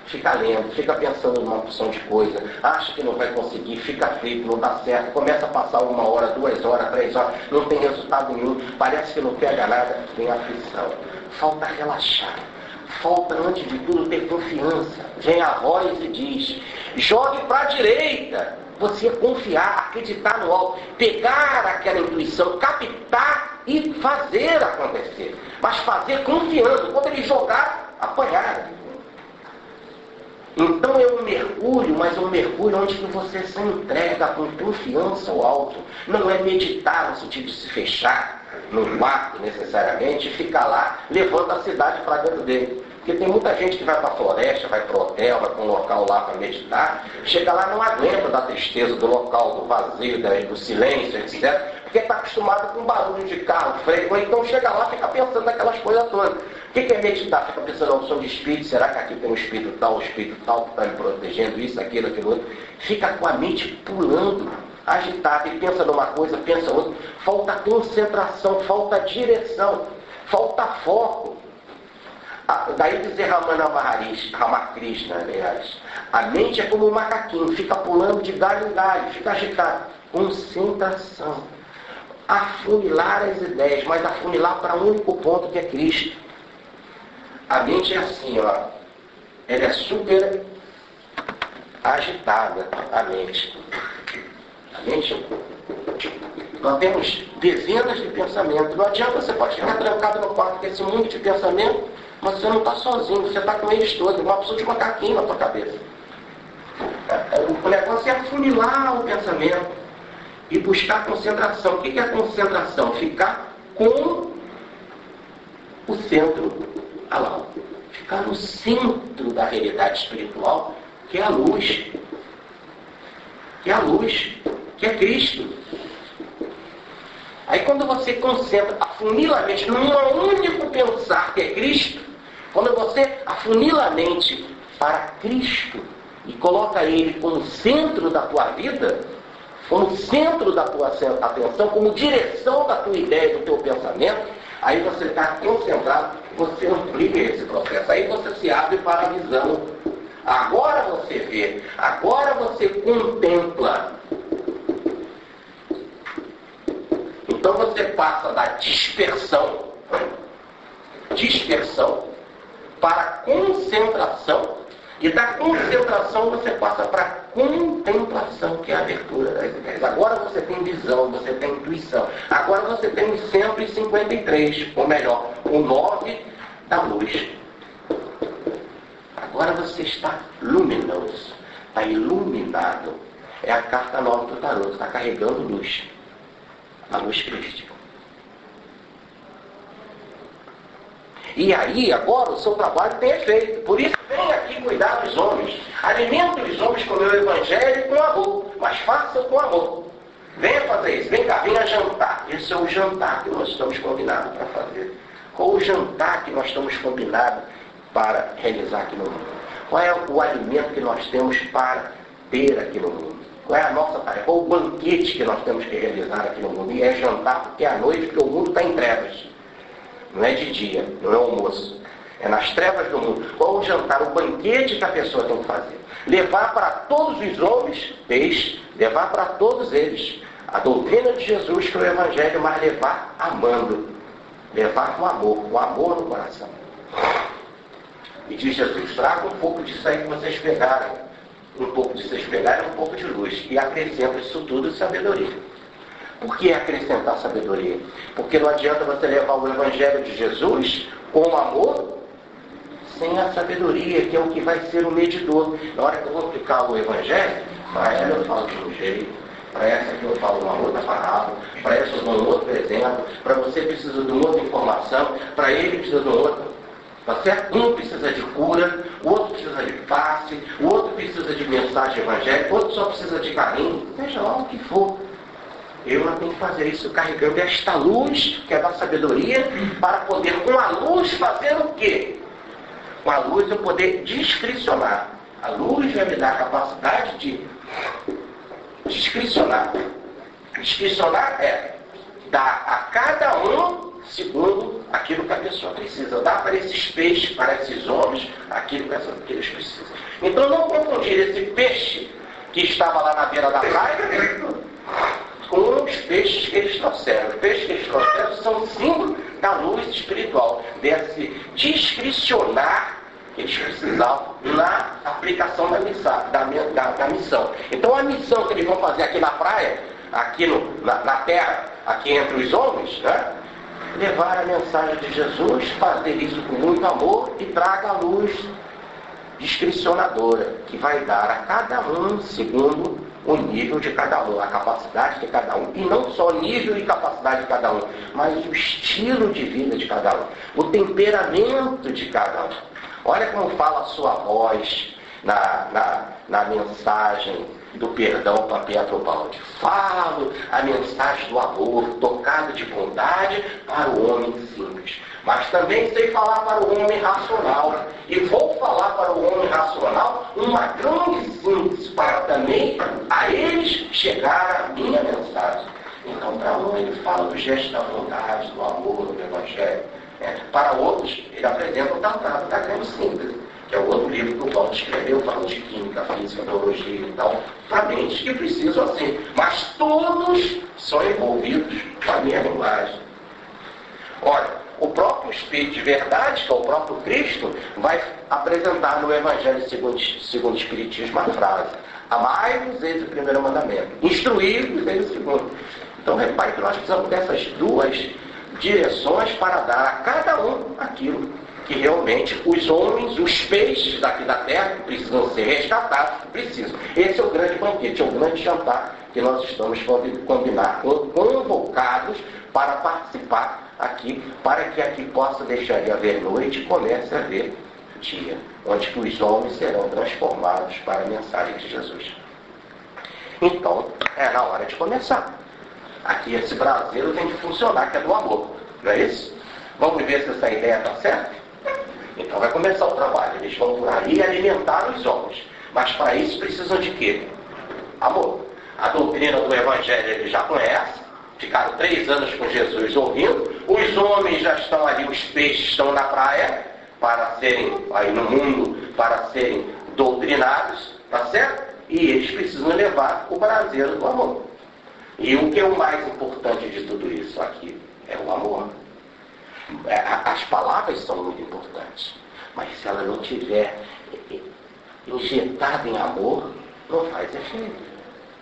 fica lendo, fica pensando numa opção de coisa, acha que não vai conseguir, fica aflito, não dá certo, começa a passar 1 hora, 2 horas, 3 horas, não tem resultado nenhum, parece que não pega nada, tem aflição. Falta relaxar. Falta, antes de tudo, ter confiança. Vem a voz e diz: jogue para a direita. Você confiar, acreditar no alto, pegar aquela intuição, captar e fazer acontecer. Mas fazer confiando. Quando ele jogar, apanhar. Então é um mergulho, mas é um mergulho onde você se entrega com confiança ao alto. Não é meditar no sentido de se fechar num quarto necessariamente e ficar lá, levando a cidade para dentro dele. Porque tem muita gente que vai para a floresta, vai para o hotel, vai para um local lá para meditar, chega lá não aguenta da tristeza do local, do vazio, do silêncio, etc. Porque está acostumado com barulho de carro, freio, ou então chega lá e fica pensando naquelas coisas todas. O que é meditar? Fica pensando na opção de espírito, será que aqui tem um espírito tal que está me protegendo, isso, aquilo, aquilo outro. Fica com a mente pulando, agitada, e pensa numa coisa, pensa outra. Falta concentração, falta direção, falta foco. Daí dizer Ramakrishna, aliás, a mente é como um macaquinho, fica pulando de galho em galho, fica agitado. Concentração. Afunilar as ideias, mas afunilar para um único ponto, que é Cristo. A mente é assim, ó. Ela é super agitada, a mente. A mente, nós temos dezenas de pensamentos. Não adianta, você pode ficar trancado no quarto com esse mundo de pensamento, mas você não está sozinho, você está com eles todos, uma pessoa de macaquinho na tua cabeça. O negócio é afunilar o pensamento e buscar concentração. O que é concentração? Ficar com o centro. Olha lá, ficar no centro da realidade espiritual, que é a luz. Que é a luz, que é Cristo. Aí quando você concentra, afunila a mente num único pensar, que é Cristo, quando você afunila a mente para Cristo e coloca Ele como centro da tua vida, como centro da tua atenção, como direção da tua ideia, do teu pensamento, aí você está concentrado, você amplia esse processo, aí você se abre para a visão. Agora você vê, agora você contempla. Então você passa da dispersão para concentração, e da concentração você passa para a contemplação, que é a abertura das ideias. Agora você tem visão, você tem intuição. Agora você tem os 153, ou melhor, o 9 da luz. Agora você está luminoso, está iluminado. É a carta 9 do tarô, está carregando luz. A luz crística. E aí, agora, o seu trabalho tem efeito. Por isso, vem aqui cuidar dos homens. Alimente os homens com o meu evangelho e com amor. Mas faça com amor. Venha fazer isso. Vem cá, venha jantar. Esse é o jantar que nós estamos combinados para fazer. Qual o jantar que nós estamos combinados para realizar aqui no mundo? Qual é o alimento que nós temos para ter aqui no mundo? Qual é a nossa tarefa? Qual o banquete que nós temos que realizar aqui no mundo? E é jantar porque é à noite, porque o mundo está em trevas. Não é de dia, não é almoço. É nas trevas do mundo. Qual o jantar, o banquete que a pessoa tem que fazer? Levar para todos os homens, levar para todos eles a doutrina de Jesus, que é o Evangelho, mas levar amando. Levar com amor no coração. E diz Jesus, traga um pouco disso aí que vocês pegaram. Um pouco disso que vocês pegaram, um pouco de luz. E acrescenta isso tudo sabedoria. Por que acrescentar sabedoria? Porque não adianta você levar o Evangelho de Jesus com amor sem a sabedoria, que é o que vai ser o medidor. Na hora que eu vou aplicar o Evangelho, para ela eu falo de um jeito, para essa aqui eu falo uma outra palavra, para essa eu dou um outro exemplo, para você precisa de uma outra informação, para ele precisa de um outro. Tá certo? Um precisa de cura, o outro precisa de passe, o outro precisa de mensagem evangélica, o outro só precisa de carinho, seja lá o que for. Eu não tenho que fazer isso carregando esta luz, que é da sabedoria, para poder, com a luz, fazer o quê? Com a luz eu poder discricionar. A luz vai me dar a capacidade de discricionar. Discricionar é dar a cada um segundo aquilo que a pessoa precisa. Dá para esses peixes, para esses homens, aquilo que eles precisam. Então não confundir esse peixe que estava lá na beira da praia com os peixes que eles trouxeram. Os peixes que eles trouxeram são símbolo da luz espiritual, desse discricionar que eles precisavam na aplicação da missão. Então a missão que eles vão fazer aqui na praia, aqui na terra, aqui entre os homens, né? Levar a mensagem de Jesus, fazer isso com muito amor e traga a luz discricionadora, que vai dar a cada um segundo o nível de cada um, a capacidade de cada um. E não só o nível e capacidade de cada um, mas o estilo de vida de cada um, o temperamento de cada um. Olha como fala a sua voz na mensagem do perdão para Pietro Baldi. Falo a mensagem do amor, tocado de bondade para o homem simples. Mas também sei falar para o homem racional. E vou falar para o homem racional uma grande síntese para também a eles chegar a minha mensagem. Então, para um ele fala do gesto da bondade, do amor, do evangelho. Para outros, ele apresenta o tratado da grande síntese, que é o outro livro que o Paulo escreveu, falando de química, física, biologia e tal, para mentes que precisam assim. Mas todos são envolvidos com a minha linguagem. Olha, o próprio Espírito de verdade, que é o próprio Cristo, vai apresentar no Evangelho segundo o Espiritismo a frase: amai-vos, eis o primeiro mandamento, instruí-vos, eis o segundo. Então repare que nós precisamos dessas duas direções para dar a cada um aquilo que realmente os homens, os peixes daqui da terra, que precisam ser resgatados, precisam. Esse é o grande banquete, é o grande jantar que nós estamos convocados para participar aqui, para que aqui possa deixar de haver noite e comece a haver dia, onde que os homens serão transformados para a mensagem de Jesus. Então, é na hora de começar. Aqui esse braseiro tem que funcionar, que é do amor, não é isso? Vamos ver se essa ideia está certa? Então vai começar o trabalho. Eles vão por aí alimentar os homens. Mas para isso precisam de quê? Amor. A doutrina do Evangelho eles já conhecem. Ficaram 3 anos com Jesus ouvindo. Os homens já estão ali, os peixes estão na praia, para serem, aí no mundo, para serem doutrinados, tá certo? E eles precisam levar o braseiro do amor. E o que é o mais importante de tudo isso aqui? É o amor. As palavras são muito importantes, mas se ela não tiver injetada em amor, não faz efeito.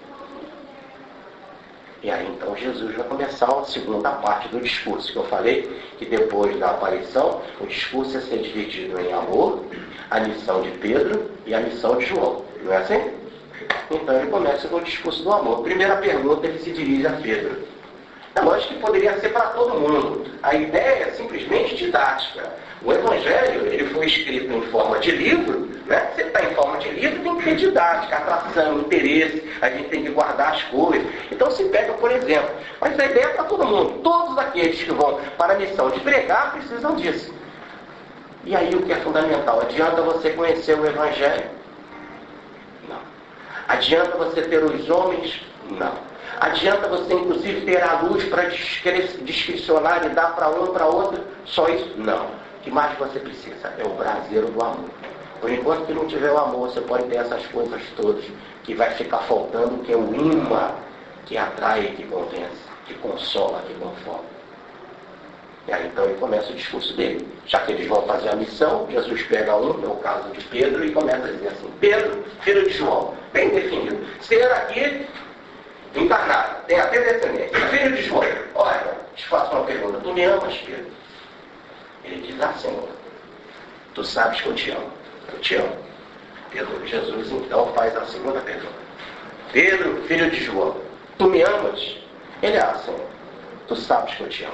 E aí então Jesus vai começar a segunda parte do discurso, que eu falei que depois da aparição, o discurso ia ser dividido em amor, a missão de Pedro e a missão de João. Não é assim? Então ele começa com o discurso do amor. Primeira pergunta, ele se dirige a Pedro. É lógico que poderia ser para todo mundo. A ideia é simplesmente didática. O Evangelho, ele foi escrito em forma de livro, né? Se está em forma de livro, tem que ter didática, atração, interesse, a gente tem que guardar as coisas. Então se pega, por exemplo, mas a ideia é para todo mundo. Todos aqueles que vão para a missão de pregar precisam disso. E aí o que é fundamental? Adianta você conhecer o Evangelho? Não. Adianta você ter os homens? Não. Adianta você, inclusive, ter a luz para discricionar e dar para um, para outro? Só isso? Não. O que mais você precisa? É o braseiro do amor. Por enquanto que não tiver o amor, você pode ter essas coisas todas, que vai ficar faltando, que é o imã que atrai, que convence, que consola, que conforma. E aí então ele começa o discurso dele. Já que eles vão fazer a missão, Jesus pega um, no caso de Pedro, e começa a dizer assim: Pedro, filho de João, bem definido. Ser aqui encarnado, tem até descendente. Filho de João, olha, te faço uma pergunta: tu me amas, Pedro? Ele diz assim: tu sabes que eu te amo. Eu te amo. Pedro, Jesus então faz a segunda pergunta: Pedro, filho de João, tu me amas? Ele é assim: tu sabes que eu te amo.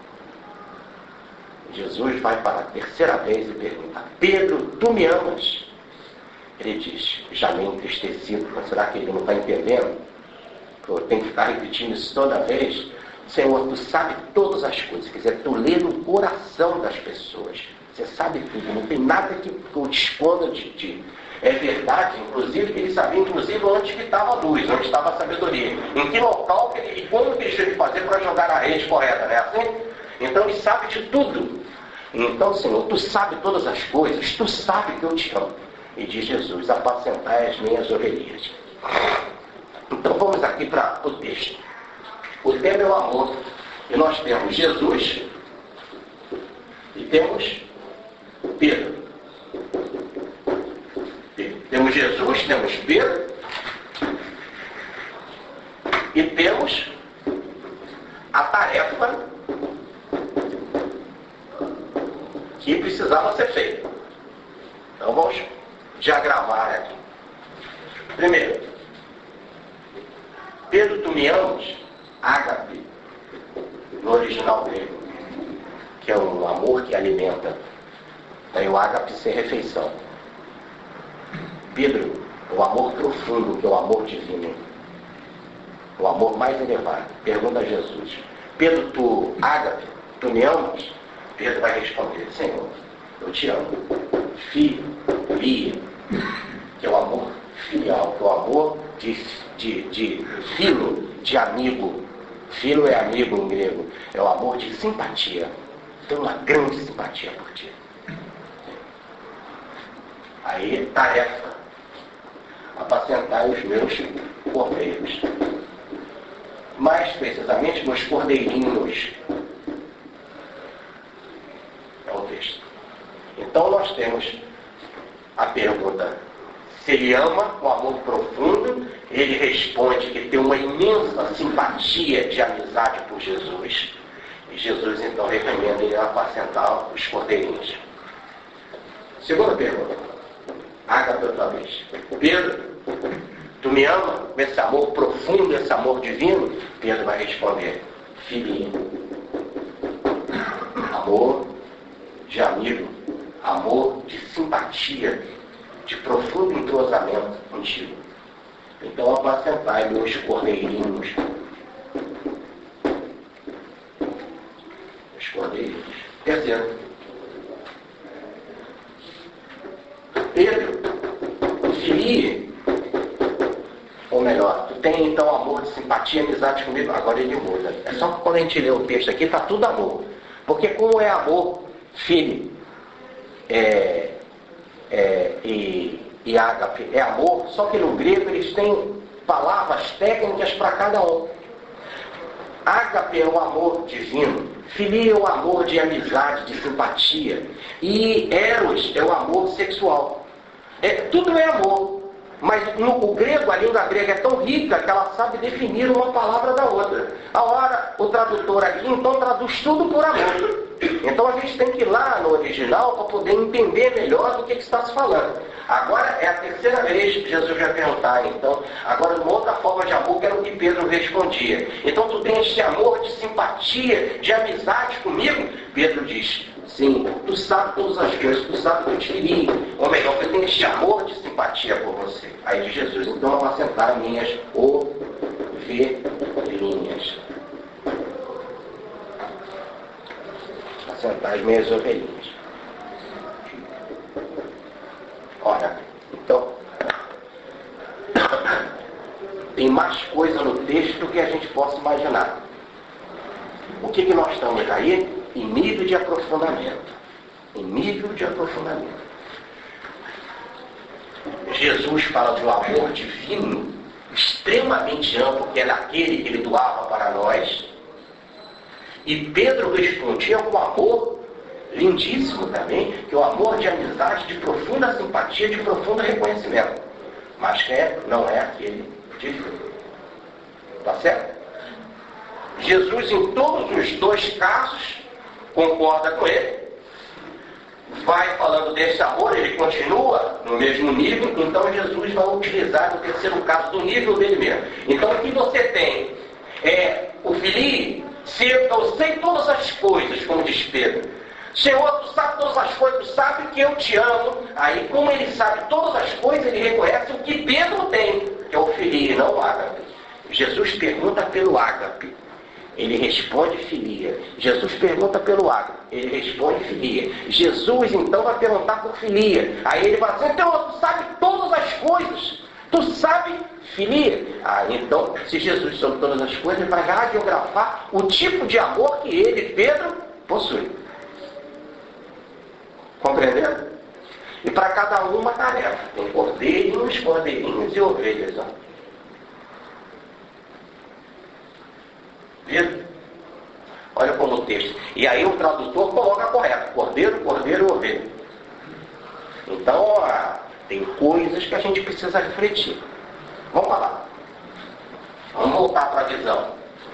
Jesus vai para a terceira vez e pergunta: Pedro, tu me amas? Ele diz, já meio entristecido: mas será que ele não está entendendo? Eu tenho que ficar repetindo isso toda vez. Senhor, tu sabe todas as coisas. Quer dizer, tu lê no coração das pessoas. Você sabe tudo. Não tem nada que eu te esconda de ti. É verdade, inclusive, que ele sabia, inclusive, onde que estava a luz, onde estava a sabedoria. Em que local e como que ele tinha que fazer para jogar a rede correta, né? Assim? Então ele sabe de tudo. Então, Senhor, tu sabe todas as coisas, tu sabe que eu te amo. E diz Jesus, apacentai as minhas ovelhinhas. Então vamos aqui para o texto. O tema é o amor. E nós temos Jesus e temos Pedro. Temos Jesus, temos Pedro e temos a tarefa que precisava ser feita. Então vamos diagramar aqui. Primeiro, Pedro, tu me amas? Ágape, no original grego, que é um amor que alimenta. Daí o ágape ser refeição. Pedro, o amor profundo, que é o amor divino. O amor mais elevado. Pergunta a Jesus. Pedro, tu, ágape, tu me amas? Pedro vai responder, Senhor, eu te amo. Filho, que é o amor filial, que é o amor de filo, de amigo. Filo é amigo em grego. É o amor de simpatia. Tenho uma grande simpatia por ti. Aí, tarefa. Apacentar os meus cordeiros. Mais precisamente, meus cordeirinhos. É o texto. Então, nós temos a pergunta: se ele ama o amor profundo, ele responde que tem uma imensa simpatia de amizade por Jesus. E Jesus, então, recomenda ele apacentar os cordeirinhos. Segunda pergunta. Ágape outra vez. Pedro, tu me ama? Com esse amor profundo, esse amor divino? Pedro vai responder, filhinho. Amor de amigo, amor de simpatia, de profundo entrosamento contigo. Então apacentai meus cordeirinhos. Os cordeirinhos. Terceiro. Pedro, filie, ou melhor, tu tem então amor de simpatia, amizade comigo. Agora ele muda. É só que quando a gente lê o texto aqui, está tudo amor. Porque como é amor, filho, e ágape é amor, só que no grego eles têm palavras técnicas para cada um. Ágape é o amor divino, filia é o amor de amizade, de simpatia, e eros é o amor sexual. Tudo é amor, mas o grego, a língua grega é tão rica que ela sabe definir uma palavra da outra. A hora o tradutor aqui então traduz tudo por amor. Então a gente tem que ir lá no original para poder entender melhor do que está se falando. Agora é a terceira vez que Jesus vai perguntar, então, agora uma outra forma de amor que era o que Pedro respondia. Então tu tens este amor de simpatia, de amizade comigo? Pedro diz, sim, tu sabe todas as coisas, tu sabe que eu te queria. Ou melhor, eu tenho este amor de simpatia por você. Aí diz Jesus, então eu vou assentar minhas ovelhinhas. Assentar as minhas ovelhinhas. Olha, então, tem mais coisa no texto que a gente possa imaginar. O que nós estamos aí? Em nível de aprofundamento. Em nível de aprofundamento. Jesus fala do amor divino, extremamente amplo, que era aquele que ele doava para nós. E Pedro respondia com amor lindíssimo também, que é o amor de amizade, de profunda simpatia, de profundo reconhecimento. Mas que não é aquele divino. Tá certo? Jesus, em todos os dois casos, concorda com ele. Vai falando desse amor, ele continua no mesmo nível, então Jesus vai utilizar no terceiro caso do nível dele mesmo. Então o que você tem é o filho, se eu sei todas as coisas, como diz Pedro. Senhor, tu sabe todas as coisas, tu sabe que eu te amo. Aí, como ele sabe todas as coisas, ele reconhece o que Pedro tem, que é o filho, não o ágape. Jesus pergunta pelo ágape. Ele responde filia. Jesus pergunta pelo ágape. Ele responde filia. Jesus, então, vai perguntar por filia. Aí ele vai dizer, então, tu sabe todas as coisas. Tu sabe filia. Então, se Jesus sabe todas as coisas, ele vai radiografar o tipo de amor que ele, Pedro, Possui. Compreenderam? E para cada um uma tarefa. Tem cordeirinhos, cordeirinhos e ovelhas. Ó. Viram? Olha como o texto. E aí o tradutor coloca correto. Cordeiro, cordeiro e ovelha. Então, ó, tem coisas que a gente precisa refletir. Vamos lá. Vamos voltar para a visão.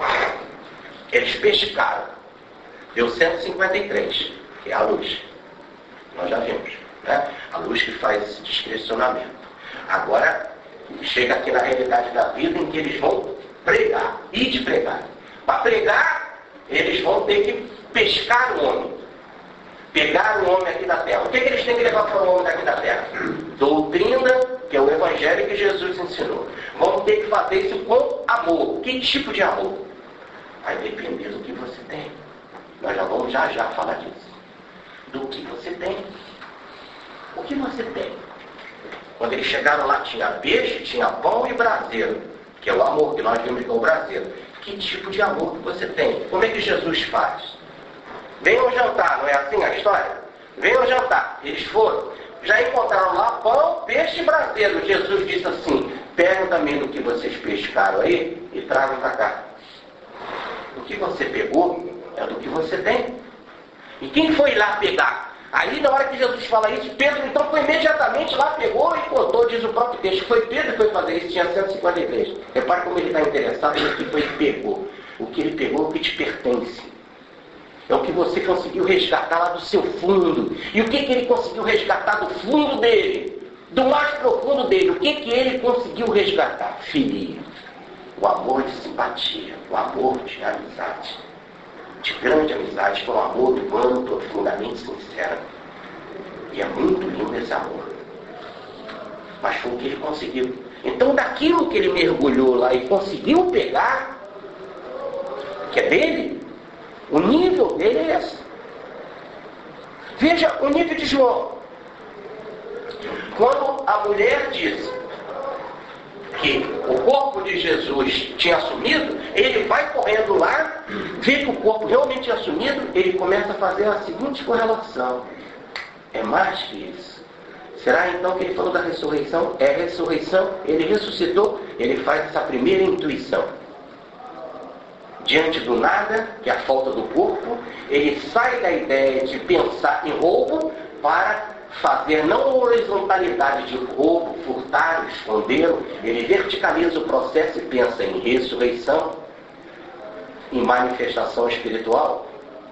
Eles pescaram. Deu 153, que é a luz. Nós já vimos, né? A luz que faz esse discrecionamento. Agora, chega aqui na realidade da vida em que eles vão pregar. E de pregar. Para pregar, eles vão ter que pescar o homem. Pegar o homem aqui da terra. O que eles têm que levar para o homem daqui da terra? Doutrina, que é o evangelho que Jesus ensinou. Vão ter que fazer isso com amor. Que tipo de amor? Vai depender do que você tem. Nós já vamos já falar disso. Do que você tem. O que você tem? Quando eles chegaram lá, tinha peixe, tinha pão e braseiro, que é o amor que nós vimos que é o braseiro. Que tipo de amor que você tem? Como é que Jesus faz? Venham jantar, não é assim a história? Venham jantar. Eles foram. Já encontraram lá pão, peixe e braseiro. Jesus disse assim: peguem também do que vocês pescaram aí e tragam para cá. O que você pegou é do que você tem. E quem foi lá pegar? Aí na hora que Jesus fala isso, Pedro então foi imediatamente lá, pegou e contou, diz o próprio texto. Foi Pedro que foi fazer isso, tinha 153. Repare como ele está interessado no que foi que pegou. O que ele pegou é o que te pertence. É o que você conseguiu resgatar lá do seu fundo. E o que ele conseguiu resgatar do fundo dele? Do mais profundo dele. O que ele conseguiu resgatar? Filia. O amor de simpatia. O amor de amizade. De grande amizade, que é um amor humano profundamente sincero. E é muito lindo esse amor. Mas foi o que ele conseguiu. Então, daquilo que ele mergulhou lá e conseguiu pegar, que é dele, o nível dele é esse. Veja o nível de João. Quando a mulher disse que o corpo de Jesus tinha sumido, ele vai correndo lá, vê que o corpo realmente tinha sumido, ele começa a fazer a seguinte correlação: é mais que isso. Será então que ele falou da ressurreição? É ressurreição, ele ressuscitou, ele faz essa primeira intuição. Diante do nada, que é a falta do corpo, ele sai da ideia de pensar em roubo para fazer não horizontalidade de roubo, furtar, esconder. Ele verticaliza o processo e pensa em ressurreição, em manifestação espiritual.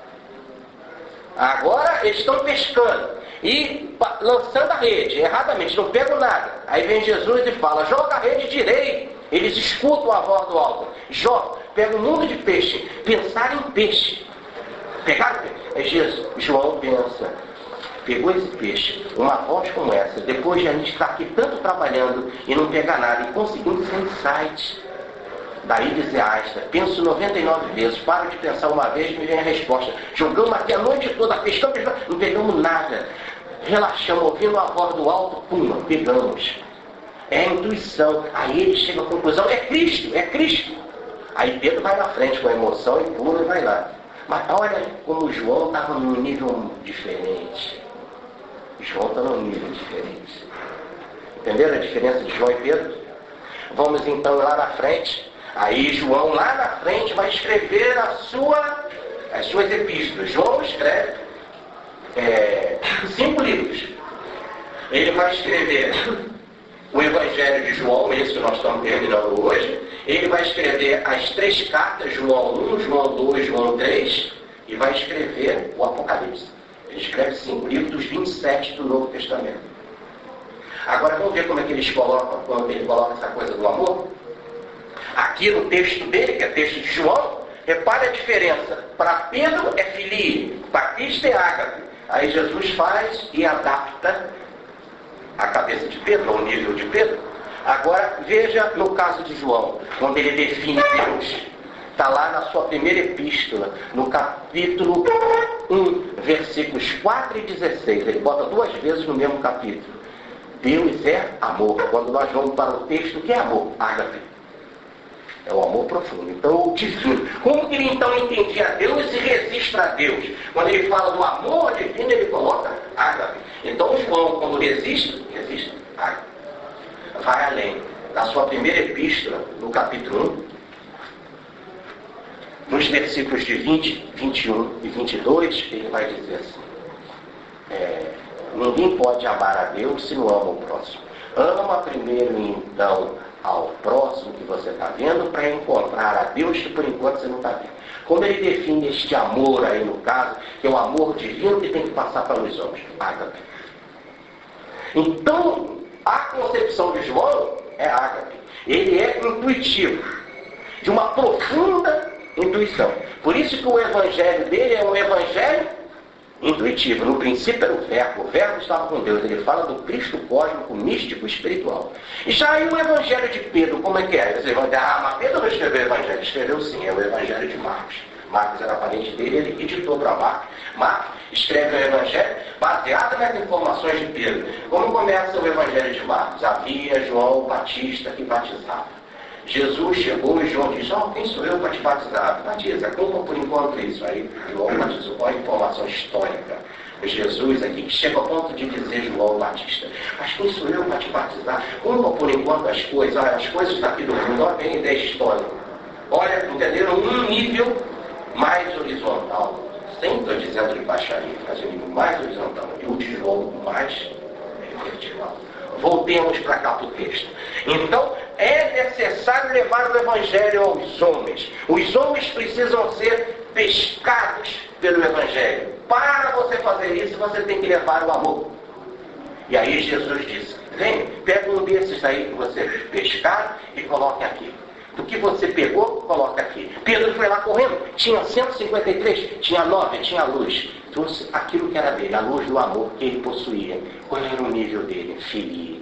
Agora eles estão pescando e lançando a rede, erradamente, não pegam nada. Aí vem Jesus e fala: joga a rede direito. Eles escutam a voz do alto: joga, pega um mundo de peixe. Pensaram em peixe. Pegaram peixe. É Jesus. João pensa: pegou esse peixe, uma voz como essa, depois de a gente estar aqui tanto trabalhando e não pegar nada, e conseguindo esse insight. Daí dizer Einstein: penso 99 vezes, paro de pensar uma vez e me vem a resposta. Jogamos aqui a noite toda, pescamos, não pegamos nada. Relaxamos, ouvindo a voz do alto, pum, pegamos. É a intuição. Aí ele chega à conclusão: é Cristo, é Cristo. Aí Pedro vai na frente com a emoção e pula e vai lá. Mas olha como João estava num nível diferente. João está num nível diferente. Entenderam a diferença de João e Pedro? Vamos então lá na frente. Aí João lá na frente vai escrever as suas epístolas. João escreve 5 livros. Ele vai escrever o Evangelho de João, esse que nós estamos terminando hoje. Ele vai escrever as 3 cartas, João 1, João 2, João 3, e vai escrever o Apocalipse. Ele escreve 5 livros dos 27 do Novo Testamento. Agora vamos ver como é que eles colocam, quando ele coloca essa coisa do amor. Aqui no texto dele, que é texto de João, repare a diferença. Para Pedro é filia, para Cristo é ágape. Aí Jesus faz e adapta a cabeça de Pedro, ao nível de Pedro. Agora veja no caso de João, quando ele define Deus. Está lá na sua primeira epístola, no capítulo 1, versículos 4 e 16. Ele bota 2 vezes no mesmo capítulo. Deus é amor. Quando nós vamos para o texto, o que é amor? Ágape. É o amor profundo. Então, o divino. Como que ele então entendia Deus e registra a Deus? Quando ele fala do amor divino, ele coloca ágape. Então, João, quando registra ágape. Vai além. Na sua primeira epístola, no capítulo 1, nos versículos de 20, 21 e 22, ele vai dizer assim: ninguém pode amar a Deus se não ama o próximo. Ama primeiro, então, ao próximo que você está vendo, para encontrar a Deus que por enquanto você não está vendo. Como ele define este amor aí no caso, que é o amor divino que tem que passar para os homens? Ágape. Então, a concepção de João é ágape. Ele é intuitivo, de uma profunda intuição. Por isso que o evangelho dele é um evangelho intuitivo. No princípio era o verbo estava com Deus. Ele fala do Cristo cósmico, místico, espiritual. E já aí o evangelho de Pedro, como é que é? Vocês vão dizer, mas Pedro não escreveu o evangelho. Escreveu sim, é o evangelho de Marcos. Marcos era parente dele, ele editou para Marcos. Marcos escreve o evangelho baseado nas informações de Pedro. Como começa o evangelho de Marcos? Havia João Batista que batizava. Jesus chegou e João disse: quem sou eu para te batizar? Batiza, como por enquanto isso? Aí João batizou. Olha a informação histórica. Jesus aqui, que chega ao ponto de dizer João Batista: mas quem sou eu para te batizar? Como por enquanto as coisas? Olha, as coisas daqui do mundo, olha bem a ideia histórica. Olha, entenderam? Um nível mais horizontal. Sempre estou dizendo de baixaria, mas um nível mais horizontal. E o de João mais vertical. Voltemos para cá para o texto. Então, é necessário levar o evangelho aos homens. Os homens precisam ser pescados pelo evangelho. Para você fazer isso, você tem que levar o amor. E aí Jesus disse: vem, pega um desses aí que você pescaram e coloque aqui. Do que você pegou, coloca aqui. Pedro foi lá correndo, tinha 153, tinha 9, tinha luz. Trouxe aquilo que era dele, a luz do amor que ele possuía. Qual era o nível dele? Filia.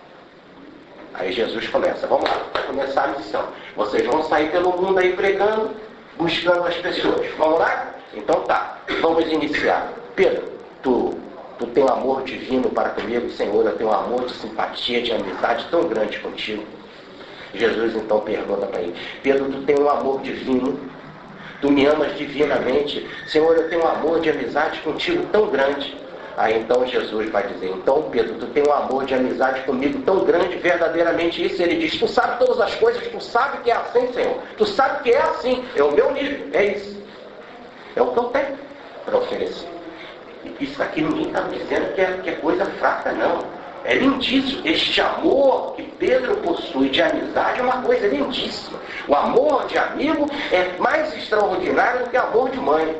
Aí Jesus começa: vamos lá, vai começar a missão. Vocês vão sair pelo mundo aí pregando, buscando as pessoas. Vamos lá? Então tá, vamos iniciar. Pedro, tu tem um amor divino para comigo, Senhor. Eu tenho um amor de simpatia, de amizade tão grande contigo. Jesus então pergunta para ele: Pedro, tu tem um amor divino, tu me amas divinamente, Senhor, eu tenho um amor de amizade contigo tão grande. Aí então Jesus vai dizer: então Pedro, tu tem um amor de amizade comigo tão grande, verdadeiramente isso. Ele diz: tu sabe todas as coisas, tu sabe que é assim, Senhor, tu sabe que é assim, é o meu nível, é isso, é o que eu tenho para oferecer. Isso aqui ninguém está dizendo que é coisa fraca, não. É lindíssimo. Este amor que Pedro possui de amizade é uma coisa lindíssima. O amor de amigo é mais extraordinário do que o amor de mãe.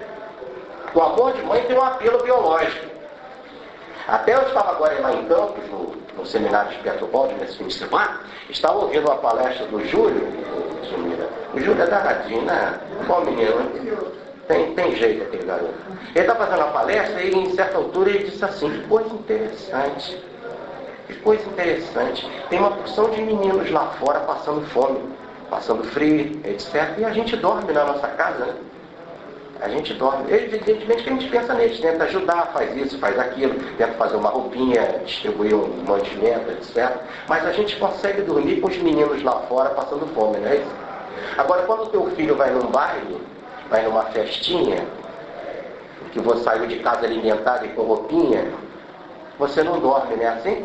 O amor de mãe tem um apelo biológico. Até eu estava agora lá em Campos, no seminário de Petropólis, nesse fim de semana, estava ouvindo uma palestra do Júlio. O Júlio é danadinho, né? Bom menino, tem jeito aquele garoto. Ele está fazendo uma palestra e em certa altura ele disse assim: que coisa interessante. Que coisa interessante. Tem uma porção de meninos lá fora passando fome, passando frio, etc. E a gente dorme na nossa casa, né? A gente dorme. Evidentemente que a gente pensa neles, tenta ajudar, faz isso, faz aquilo, tenta fazer uma roupinha, distribuir um mantimento, etc. Mas a gente consegue dormir com os meninos lá fora passando fome, não é isso? Agora, quando o teu filho vai num baile, vai numa festinha, que você saiu de casa alimentado e com roupinha, você não dorme, não é assim?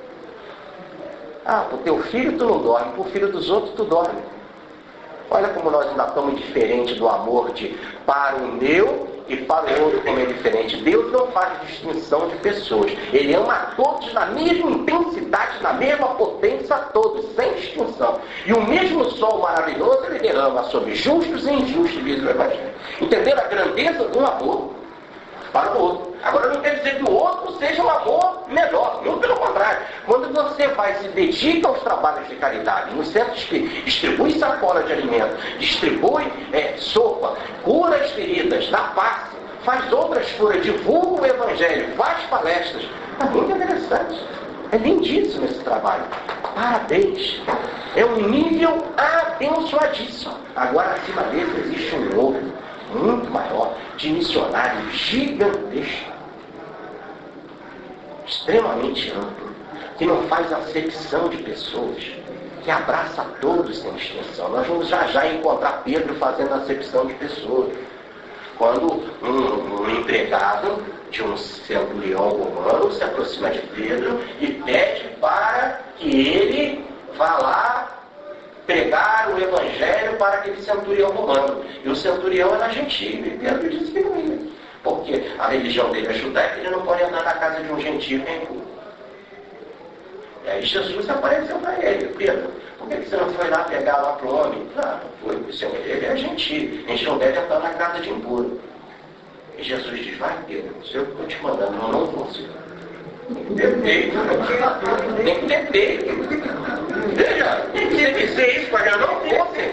Pro teu filho tu não dorme, pro filho dos outros tu dorme. Olha como nós ainda estamos diferentes do amor para o meu e para o outro, como é diferente. Deus não faz distinção de pessoas. Ele ama a todos na mesma intensidade, na mesma potência a todos, sem distinção. E o mesmo sol maravilhoso ele derrama sobre justos e injustos, diz o Evangelho. Entenderam a grandeza do amor para o outro? Agora não quer dizer que o outro seja um amor menor, muito pelo contrário. Quando você se dedica aos trabalhos de caridade, no centro que distribui sacola de alimento, distribui sopa, cura as feridas, dá passe, faz outras curas, divulga o Evangelho, faz palestras, é muito interessante. É lindíssimo esse trabalho. Parabéns. É um nível abençoadíssimo. Agora acima dele existe um outro, muito maior, de missionário gigantesco, extremamente amplo, que não faz acepção de pessoas. que abraça a todos sem distinção. Nós vamos já encontrar Pedro fazendo acepção de pessoas. Quando um empregado de um centurião romano se aproxima de Pedro e pede para que ele vá lá pregar o evangelho para aquele centurião romano. E o centurião era gentil, e Pedro disse que não ia. Porque a religião dele é judaica, ele não pode andar na casa de um gentil nem impuro. E aí Jesus apareceu para ele: Pedro, por que você não foi lá pegar lá para o homem? Não foi, ele é gentil, a gente não deve entrar na casa de impuro. E Jesus diz: vai, Pedro, se eu estou te mandando, eu não consigo. Tem que ter peito. Tem que ter peito. Veja, tem que dizer isso para eu não fosse.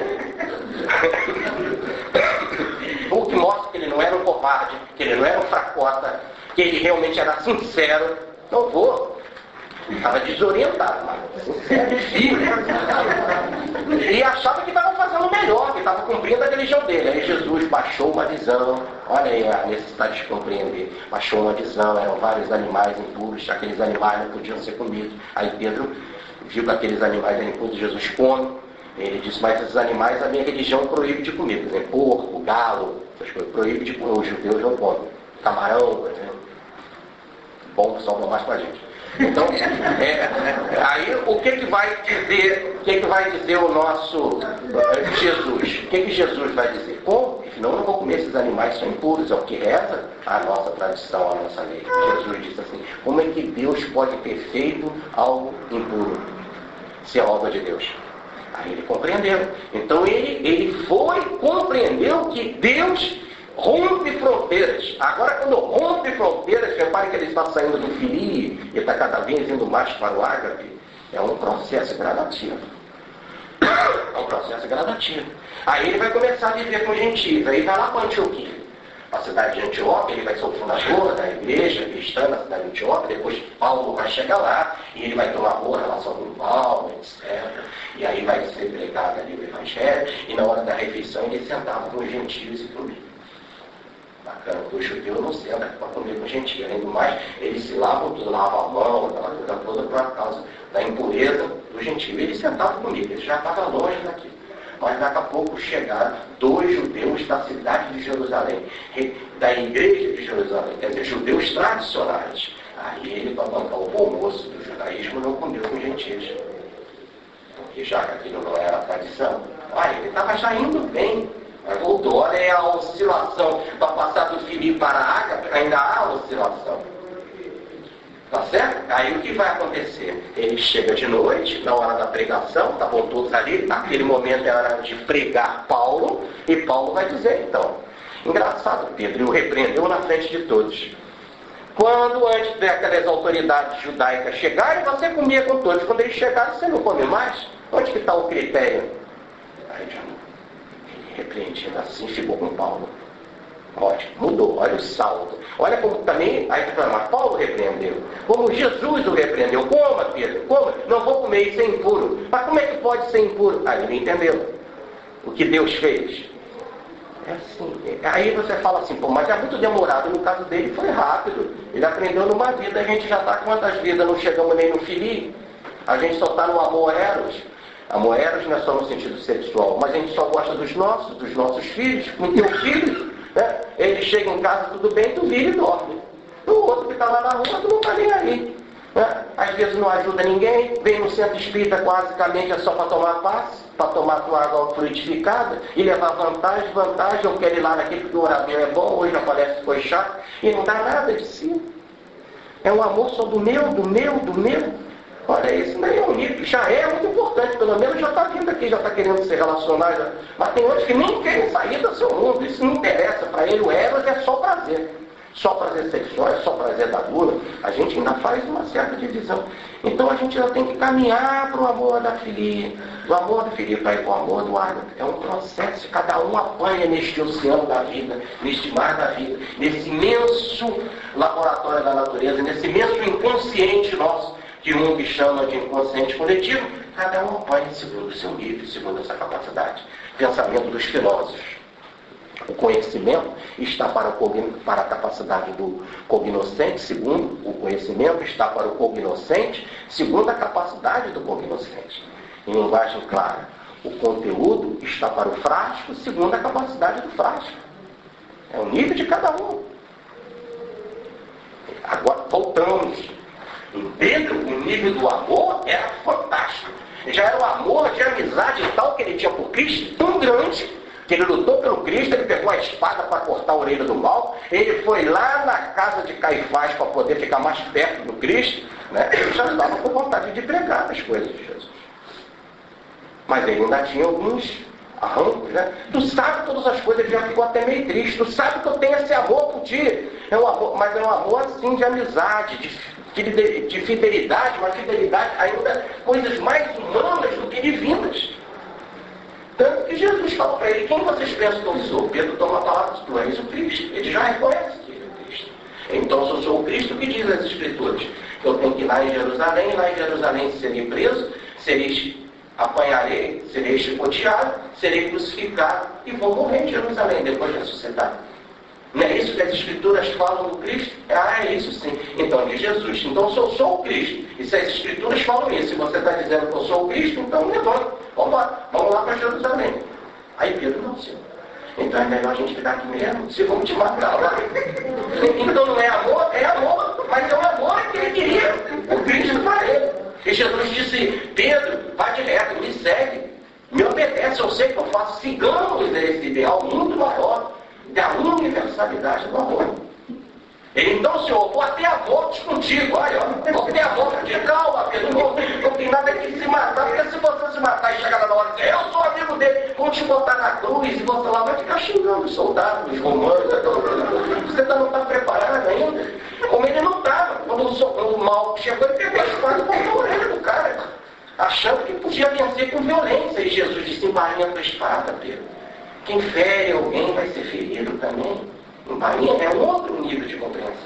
O que mostra que ele não era um covarde, que ele não era um fracota, que ele realmente era sincero. Não vou. Estava desorientado, mas sincero e firme. E achava que estava fazendo o melhor, que estava cumprindo a religião dele. Aí Jesus baixou uma visão. Olha aí a necessidade de compreender. Baixou uma visão, eram vários animais impuros, aqueles animais não podiam ser comidos. Aí Pedro viu que aqueles animais impuros Jesus come. Ele disse: mas esses animais a minha religião proíbe de comer. Por exemplo, porco, galo, essas coisas. Proíbe de comer. Os judeus não comem. Camarão, por exemplo. Bom, sobra mais pra gente. Então, aí o que vai dizer o nosso Jesus? O que Jesus vai dizer? Como? Senão eu não vou comer esses animais, são impuros. É o que reza a nossa tradição, a nossa lei. Jesus disse assim: como é que Deus pode ter feito algo impuro? Se é obra de Deus. Aí ele compreendeu. Então ele compreendeu que Deus rompe fronteiras. Agora, quando rompe fronteiras, repare que ele está saindo do filii e está cada vez indo mais para o ágape. É um processo gradativo. É um processo gradativo. Aí ele vai começar a viver com gentios. Aí vai lá para Antioquia, a cidade de Antioquia. Ele vai ser o fundador da igreja cristã na cidade de Antioquia. Depois Paulo vai chegar lá e ele vai tomar boa relação com Paulo, etc. E aí vai ser pregado ali o evangelho. E na hora da refeição ele sentava com os gentios e comia. Bacana, porque o judeu não senta para comer com gentil. Além do mais, eles se lavam, lava a mão, aquela coisa toda por causa da impureza do gentil. Ele sentava comigo, ele já estava longe daquilo. Mas daqui a pouco chegaram 2 judeus da cidade de Jerusalém, da igreja de Jerusalém, quer dizer, judeus tradicionais. Aí ele, para bancar o bom moço do judaísmo, não comeu com gentios. Porque já que aquilo não era tradição, ele estava já indo bem. Mas voltou, olha aí a oscilação para passar do filho para a água, ainda há oscilação. Tá certo? Aí o que vai acontecer? Ele chega de noite, na hora da pregação, estavam todos ali, naquele momento era de pregar Paulo, e Paulo vai dizer então. Engraçado, Pedro o repreendeu na frente de todos. Quando antes daquelas autoridades judaicas chegarem, você comia com todos. Quando eles chegaram, você não come mais? Onde que está o critério? Aí já não. Repreendido assim, ficou com Paulo. Ótimo, mudou, olha o salto. Olha como também, aí você fala, mas Paulo repreendeu. Como Jesus o repreendeu. Coma, Pedro, coma. Não vou comer isso, é impuro. Mas como é que pode ser impuro? Aí ele entendeu o que Deus fez. É assim. Aí você fala assim, pô, mas é muito demorado. No caso dele foi rápido. Ele aprendeu numa vida. A gente já está quantas vidas? Não chegamos nem no filho. A gente só está no amor eros. Amor eros não é só no sentido sexual, mas a gente só gosta dos nossos filhos, com teu filho, né? Ele chega em casa, tudo bem, tu vira e dorme. O outro que está lá na rua, tu não está nem aí. Né? Às vezes não ajuda ninguém, vem no centro espírita basicamente é só para tomar passe, para tomar tua água fluidificada e levar vantagem, eu quero ir lá naquele que o orador é bom, hoje aparece que foi chato, e não dá nada de si. É um amor só do meu. Olha, isso daí é um nível, já é muito importante, pelo menos já está vindo aqui, já está querendo se relacionar, já. Mas tem outros que nem querem sair do seu mundo, isso não interessa, para ele o eros é só prazer. Só prazer sexual, é só prazer da gula, a gente ainda faz uma certa divisão. Então a gente já tem que caminhar para o amor da filia, do amor do filho para ir para o amor do ágape. É um processo, cada um apanha neste oceano da vida, neste mar da vida, nesse imenso laboratório da natureza, nesse imenso inconsciente nosso, que um que chama de inconsciente coletivo, cada um apanha segundo o seu nível, segundo essa capacidade. Pensamento dos filósofos. O conhecimento está para a capacidade do cognoscente, segundo o conhecimento está para o cognoscente, segundo a capacidade do cognoscente. em linguagem clara. O conteúdo está para o frasco segundo a capacidade do frasco. É o nível de cada um. Agora, voltamos. Em Pedro, o nível do amor era fantástico. Já era um amor de amizade tal que ele tinha por Cristo, tão grande, que ele lutou pelo Cristo, ele pegou a espada para cortar a orelha do mal, ele foi lá na casa de Caifás para poder ficar mais perto do Cristo, né? Ele já estava com vontade de pregar as coisas de Jesus. Mas ele ainda tinha alguns arrancos, né? Tu sabe todas as coisas, ele já ficou até meio triste. Tu sabe que eu tenho esse amor por ti. É um amor, mas é um amor assim de amizade, de fidelidade, uma fidelidade ainda coisas mais humanas do que divinas. Tanto que Jesus falou para ele: quem vocês pensam que eu sou? Pedro toma a palavra: tu és o Cristo. Ele já reconhece que ele é o Cristo. Então, se eu sou o Cristo, o que diz as Escrituras? Eu tenho que ir lá em Jerusalém serei preso, apanharei, serei chicoteado, serei crucificado e vou morrer em Jerusalém depois de ressuscitar. Não é isso que as Escrituras falam do Cristo? É isso sim. Então, de Jesus. Então, se eu sou o Cristo, e se as Escrituras falam isso, se você está dizendo que eu sou o Cristo, então levanta, vamos lá para Jerusalém. Aí Pedro: não, Senhor. Então é melhor a gente ficar aqui mesmo, se vamos te matar lá. Então não é amor, mas é um amor que ele queria, o Cristo para ele. E Jesus disse: Pedro, vai direto, me segue, me obedece, eu sei que eu faço. Sigamos esse ideal muito maior da universalidade do amor. Ele: então, Senhor, vou até a morte contigo. Olha, vou até a morte contigo. Calma, Pedro, não tem nada que se matar, porque se você se matar e chegar lá na hora e dizer: eu sou amigo dele, vão te botar na cruz e você lá vai ficar xingando os soldados, os romanos. Você não está preparado ainda. Como ele não estava. Quando o mal chegou, ele pegou a espada e cortou a orelha do cara, achando que podia vencer com violência. E Jesus disse: embainha a tua espada, Pedro. Quem fere alguém vai ser ferido também. Embainha é um outro nível de compreensão.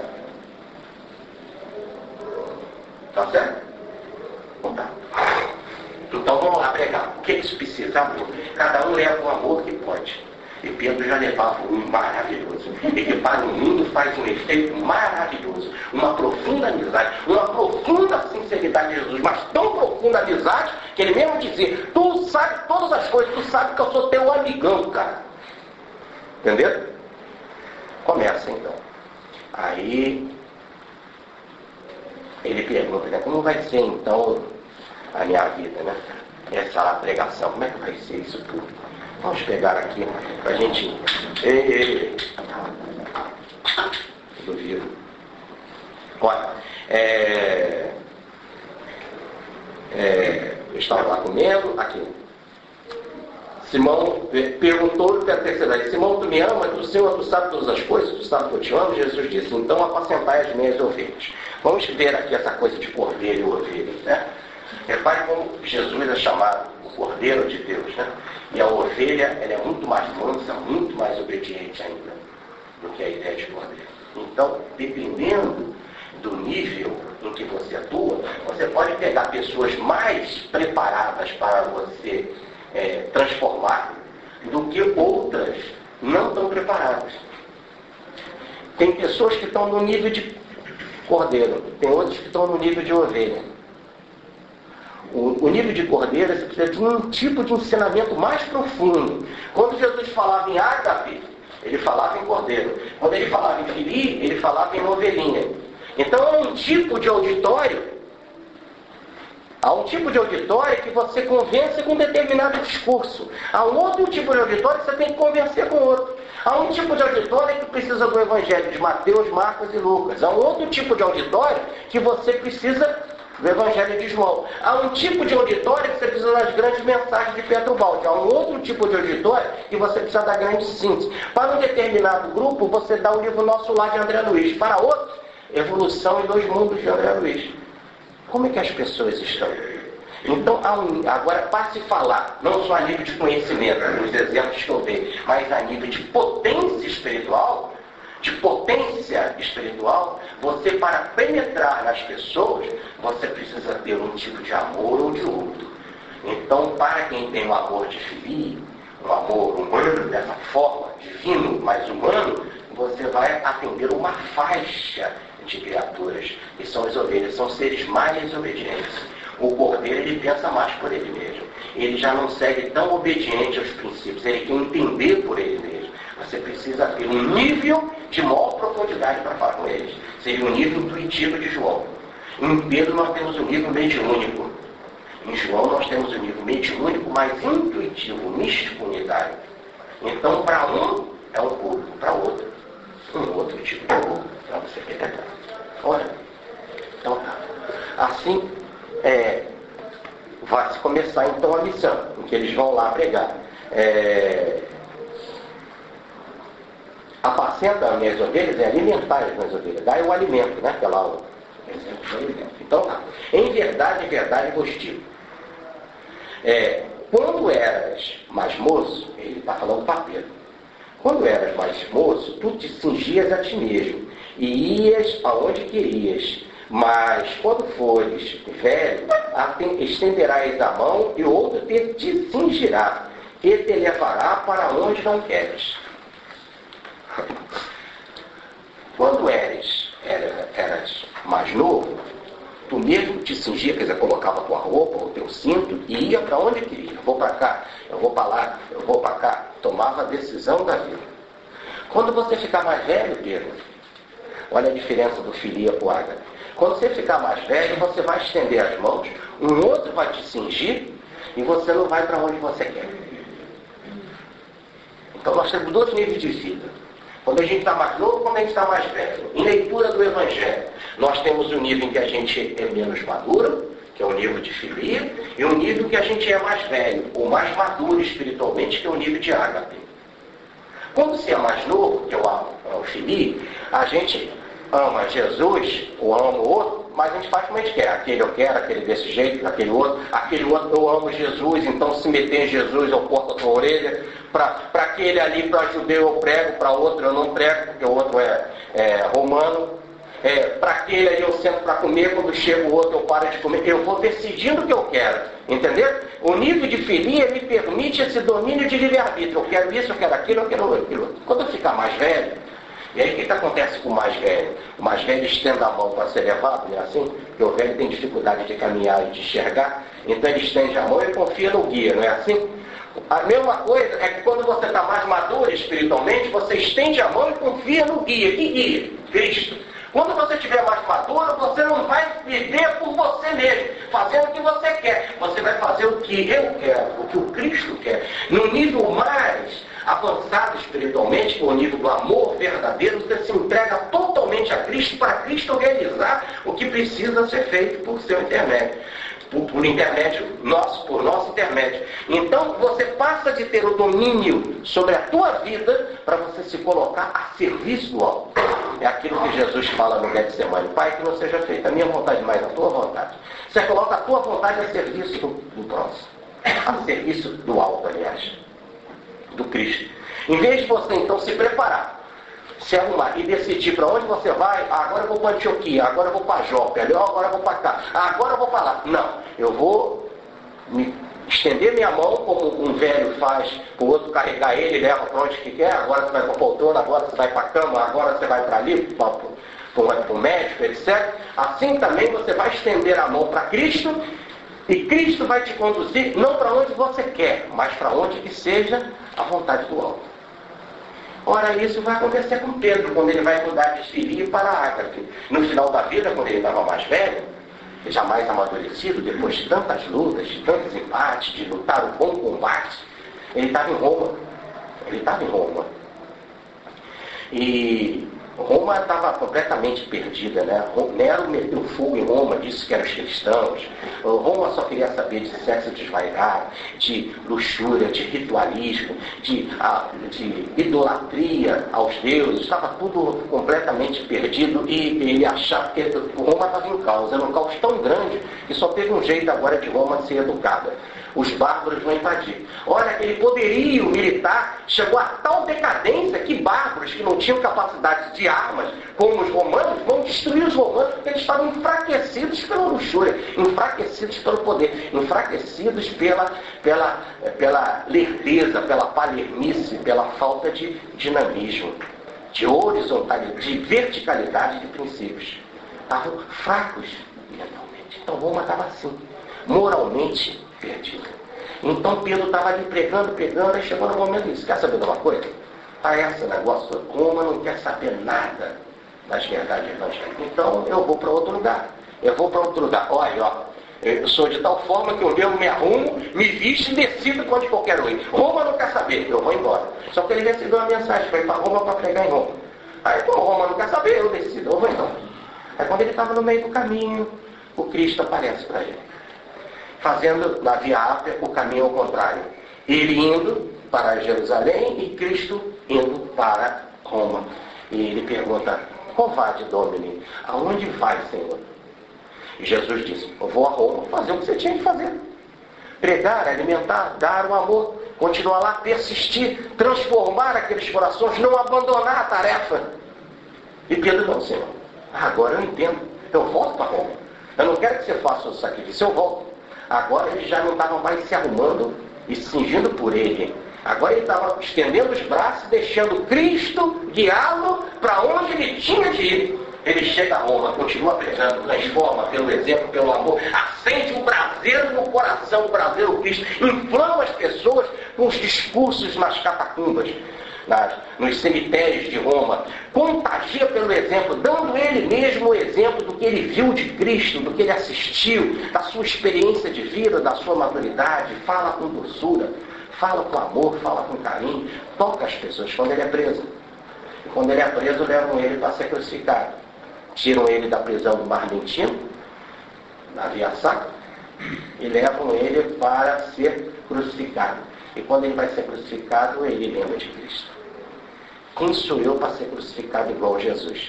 Tá certo? Então tá. Então vamos lá pregar. O que isso precisa? Amor. Cada um leva o amor que pode. E Pedro já levava um maravilhoso. Ele para o mundo faz um efeito maravilhoso. Uma profunda amizade, uma profunda sinceridade de Jesus, mas tão profunda amizade que ele mesmo dizia: tu sabe todas as coisas, tu sabe que eu sou teu amigão, cara. Entendeu? Começa então. Aí ele pergunta, né? Como vai ser então a minha vida, né? Essa pregação, como é que vai ser isso tudo? Vamos pegar aqui pra gente. Duvido. Olha, eu estava lá comendo, aqui. Simão perguntou-lhe pela terceira vez: Simão, tu me amas? O Senhor, tu sabe todas as coisas? Tu sabe que eu te amo? Jesus disse: então apacentai as minhas ovelhas. Vamos ver aqui essa coisa de cordeiro e ovelha, né? Repare como Jesus é chamado o Cordeiro de Deus, né? E a ovelha, ela é muito mais mansa, muito mais obediente ainda do que a ideia de cordeiro. Então, dependendo do nível em que você atua, você pode pegar pessoas mais preparadas para você transformar do que outras não tão preparadas. Tem pessoas que estão no nível de cordeiro, tem outras que estão no nível de ovelha. O nível de cordeiro, você precisa de um tipo de ensinamento mais profundo. Quando Jesus falava em ágape, ele falava em cordeiro. Quando ele falava em fili, ele falava em ovelhinha. Então há um tipo de auditório que você convence com um determinado discurso. Há um outro tipo de auditório que você tem que convencer com outro. Há um tipo de auditório que precisa do Evangelho de Mateus, Marcos e Lucas. Há um outro tipo de auditório que você precisa do Evangelho de João. Há um tipo de auditório que você precisa das grandes mensagens de Pedro Balde. Há um outro tipo de auditório que você precisa da grande síntese. Para um determinado grupo, você dá o livro Nosso Lar de André Luiz. Para outro, Evolução e Dois Mundos de André Luiz. Como é que as pessoas estão? Então, agora, para se falar, não só a nível de conhecimento, nos exemplos que eu dei, mas a nível de potência espiritual, você, para penetrar nas pessoas, você precisa ter um tipo de amor ou de outro. Então, para quem tem o amor de filho, um amor humano, dessa forma, divino, mas humano, você vai atender uma faixa de criaturas, que são as ovelhas, são seres mais obedientes. O cordeiro, ele pensa mais por ele mesmo. Ele já não segue tão obediente aos princípios, ele quer entender por ele mesmo. Você precisa ter um nível de maior profundidade para falar com eles. Seria o nível intuitivo de João. Em Pedro nós temos o nível mediúnico. Em João nós temos o nível mediúnico mais intuitivo, místico, unitário. Então, para um é um público, para outro, um outro tipo de público, para você penetrar. Olha, então tá. Assim, vai se começar então a missão, em que eles vão lá pregar. Apacenta as minhas ovelhas é alimentar as minhas ovelhas. Dá o alimento, né? Que é lá o exemplo do alimento. Então tá. Em verdade vos digo. Quando eras mais moço, ele está falando para Pedro. Quando eras mais moço, tu te cingias a ti mesmo e ias aonde querias. Mas quando fores velho, estenderás a mão e outro te cingirá e te levará para onde não queres. Quando eras mais novo, tu mesmo te cingia, quer dizer, colocava a tua roupa, o teu cinto e ia para onde queria. Eu vou para cá, eu vou para lá, eu vou para cá. Tomava a decisão da vida. Quando você ficar mais velho, Pedro, olha a diferença do filia para o ágape. Quando você ficar mais velho, você vai estender as mãos, um outro vai te cingir e você não vai para onde você quer. Então nós temos dois níveis de vida. Quando a gente está mais novo, quando a gente está mais velho. Em leitura do Evangelho, nós temos o nível em que a gente é menos maduro, que é o nível de filia, e o nível que a gente é mais velho, ou mais maduro espiritualmente, que é o nível de ágape. Quando você é mais novo, que é o filia, a gente ama Jesus, ou ama o outro, mas a gente faz como a gente quer. Aquele eu quero, aquele desse jeito, aquele outro eu amo Jesus, então se meter em Jesus eu corto a tua orelha. Para aquele ali, para judeu eu prego, para outro eu não prego, porque o outro é romano. Para aquele ali eu sento para comer, quando chega o outro eu paro de comer. Eu vou decidindo o que eu quero, entendeu? O nível de filia me permite esse domínio de livre-arbítrio. Eu quero isso, eu quero aquilo, eu quero aquilo. Quando eu ficar mais velho, e aí o que acontece com o mais velho? O mais velho estende a mão para ser levado, não é assim? Porque o velho tem dificuldade de caminhar e de enxergar, então ele estende a mão e confia no guia, não é assim? A mesma coisa é que quando você está mais maduro espiritualmente, você estende a mão e confia no guia. Que guia? Cristo. Quando você estiver mais maduro, você não vai viver por você mesmo, fazendo o que você quer. Você vai fazer o que eu quero, o que o Cristo quer. No nível mais avançado espiritualmente, que é o nível do amor verdadeiro, você se entrega totalmente a Cristo, para Cristo realizar o que precisa ser feito por seu intermédio. Por intermédio nosso, por nosso intermédio. Então você passa de ter o domínio sobre a tua vida para você se colocar a serviço do alto. É aquilo que Jesus fala no Getsemane: Pai, que não seja feita a minha vontade, mas a tua vontade. Você coloca a tua vontade a serviço do próximo, a serviço do alto, aliás, do Cristo. Em vez de você então se preparar, se arrumar e decidir para onde você vai, agora eu vou para Antioquia, agora eu vou para Jope, agora eu vou para cá, agora eu vou para lá. Não, eu vou me estender minha mão como um velho faz, o outro carregar ele, leva para onde que quer, agora você vai para a poltrona, agora você vai para a cama, agora você vai para ali, para o médico, etc. Assim também você vai estender a mão para Cristo, e Cristo vai te conduzir não para onde você quer, mas para onde que seja a vontade do alto. Ora, isso vai acontecer com Pedro, quando ele vai mudar de filia para ágape. No final da vida, quando ele estava mais velho, já mais amadurecido, depois de tantas lutas, de tantos embates, de lutar o bom combate, ele estava em Roma. E Roma estava completamente perdida, né? Nero meteu fogo em Roma, disse que eram os cristãos. Roma só queria saber de sexo desvairado, de luxúria, de ritualismo, de idolatria aos deuses. Estava tudo completamente perdido e ele achava que Roma estava em caos. Era um caos tão grande que só teve um jeito agora de Roma ser educada. Os bárbaros vão invadir. Olha, aquele poderio militar chegou a tal decadência que bárbaros que não tinham capacidade de armas, como os romanos, vão destruir os romanos porque eles estavam enfraquecidos pela luxúria, enfraquecidos pelo poder, enfraquecidos pela lerdeza, pela palermice, pela falta de dinamismo, de horizontalidade, de verticalidade de princípios. Estavam fracos mentalmente. Então Roma estava assim. moralmente perdida. Então Pedro estava ali pregando, aí chegou no momento e disse, quer saber de uma coisa? Esse negócio, Roma não quer saber nada das verdades evangélicas. Então eu vou para outro lugar. Olha, eu sou de tal forma que eu mesmo me arrumo, me visto e decido para onde eu quero ir. Roma não quer saber, eu vou embora. Só que ele recebeu uma mensagem, foi para Roma para pregar em Roma. Aí como Roma não quer saber, eu decido, eu vou embora. Aí quando ele estava no meio do caminho, o Cristo aparece para ele, fazendo na Via Ápia o caminho ao contrário. Ele indo para Jerusalém e Cristo indo para Roma. E ele pergunta, Covade Domini, aonde vai, Senhor? E Jesus disse, eu vou a Roma fazer o que você tinha que fazer. Pregar, alimentar, dar o amor, continuar lá, persistir, transformar aqueles corações, não abandonar a tarefa. E Pedro, não, Senhor, agora eu entendo, eu volto para Roma. Eu não quero que você faça o sacrifício, eu volto. Agora ele já não estava mais se arrumando e se cingindo por ele. Agora ele estava estendendo os braços e deixando Cristo guiá-lo para onde ele tinha de ir. Ele chega a Roma, continua pregando, transforma pelo exemplo, pelo amor, acende um braseiro no coração, o braseiro Cristo, inflama as pessoas com os discursos nas catacumbas, nos cemitérios de Roma, contagia pelo exemplo, dando ele mesmo o exemplo do que ele viu de Cristo, do que ele assistiu, da sua experiência de vida, da sua maturidade, fala com doçura, fala com amor, fala com carinho, toca as pessoas quando ele é preso. E quando ele é preso, levam ele para ser crucificado. Tiram ele da prisão do Mar Mentino, na Via Sacra, e levam ele para ser crucificado. E quando ele vai ser crucificado, ele lembra de Cristo. Quem sou eu para ser crucificado igual a Jesus?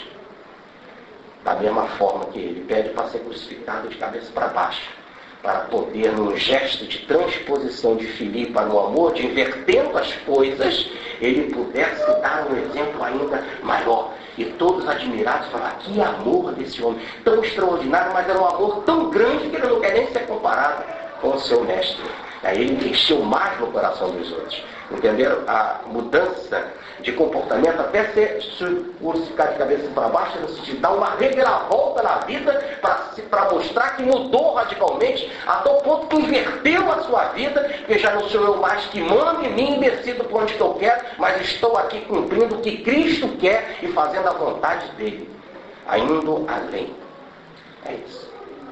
Da mesma forma que ele pede para ser crucificado de cabeça para baixo, para poder, num gesto de transposição de Filipe no amor, de invertendo as coisas, ele pudesse dar um exemplo ainda maior. E todos admirados falaram, que amor desse homem, tão extraordinário, mas era um amor tão grande que ele não quer nem ser comparado com o seu mestre. Aí ele encheu mais no coração dos outros. Entenderam? A mudança de comportamento, até ser crucificado de cabeça para baixo, no sentido de dar uma reviravolta na vida para mostrar que mudou radicalmente, até o ponto que inverteu a sua vida, porque já não sou eu mais que mando em mim e decido por onde que eu quero, mas estou aqui cumprindo o que Cristo quer e fazendo a vontade dele, indo além. É isso.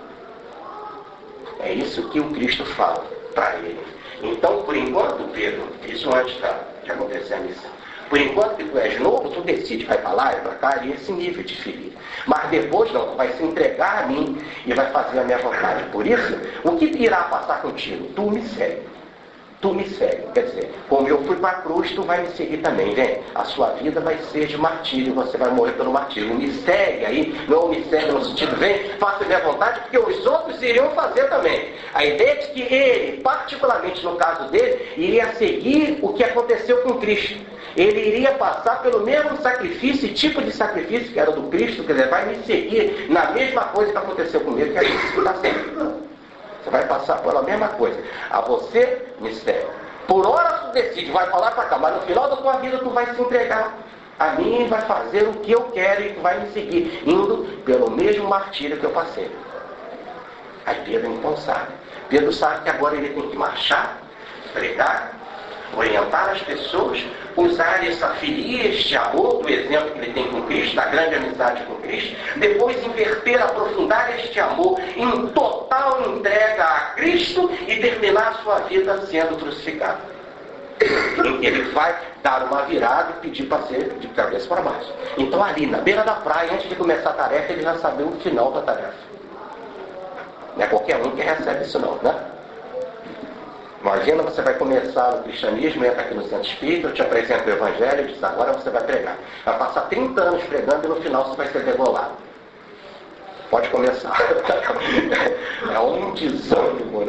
É isso que o Cristo fala para ele. Então, por enquanto, Pedro, isso antes de acontecer a missão, por enquanto que tu és novo, tu decide, vai para lá e para cá, e esse nível de Filipe. Mas depois não, tu vai se entregar a mim e vai fazer a minha vontade. Por isso, o que irá passar contigo? Tu me segue. Tu me segue. Quer dizer, como eu fui para a cruz, tu vai me seguir também, vem. A sua vida vai ser de martírio, você vai morrer pelo martírio. Me segue aí, não me segue no sentido, vem, faça a minha vontade, porque os outros iriam fazer também. A ideia de que ele, particularmente no caso dele, iria seguir o que aconteceu com Cristo. Ele iria passar pelo mesmo sacrifício, tipo de sacrifício que era do Cristo, quer dizer, vai me seguir na mesma coisa que aconteceu comigo, que é a crucificação. Você vai passar pela mesma coisa. A você, mistério. Por hora tu decide, vai falar para cá, mas no final da tua vida tu vai se entregar a mim e vai fazer o que eu quero e tu vai me seguir, indo pelo mesmo martírio que eu passei. Aí Pedro então sabe. Pedro sabe que agora ele tem que marchar, pregar, orientar as pessoas, usar essa filia, este amor do exemplo que ele tem com Cristo, da grande amizade com Cristo, depois inverter, aprofundar este amor em total entrega a Cristo e terminar a sua vida sendo crucificado. Ele vai dar uma virada e pedir para ser de cabeça para baixo. Então ali, na beira da praia, antes de começar a tarefa, ele já sabia o final da tarefa. Não é qualquer um que recebe isso não, né? Imagina, você vai começar no cristianismo, entra aqui no centro espírita, eu te apresento o evangelho e diz, agora você vai pregar. Vai passar 30 anos pregando e no final você vai ser degolado. Pode começar. É um desânimo, né?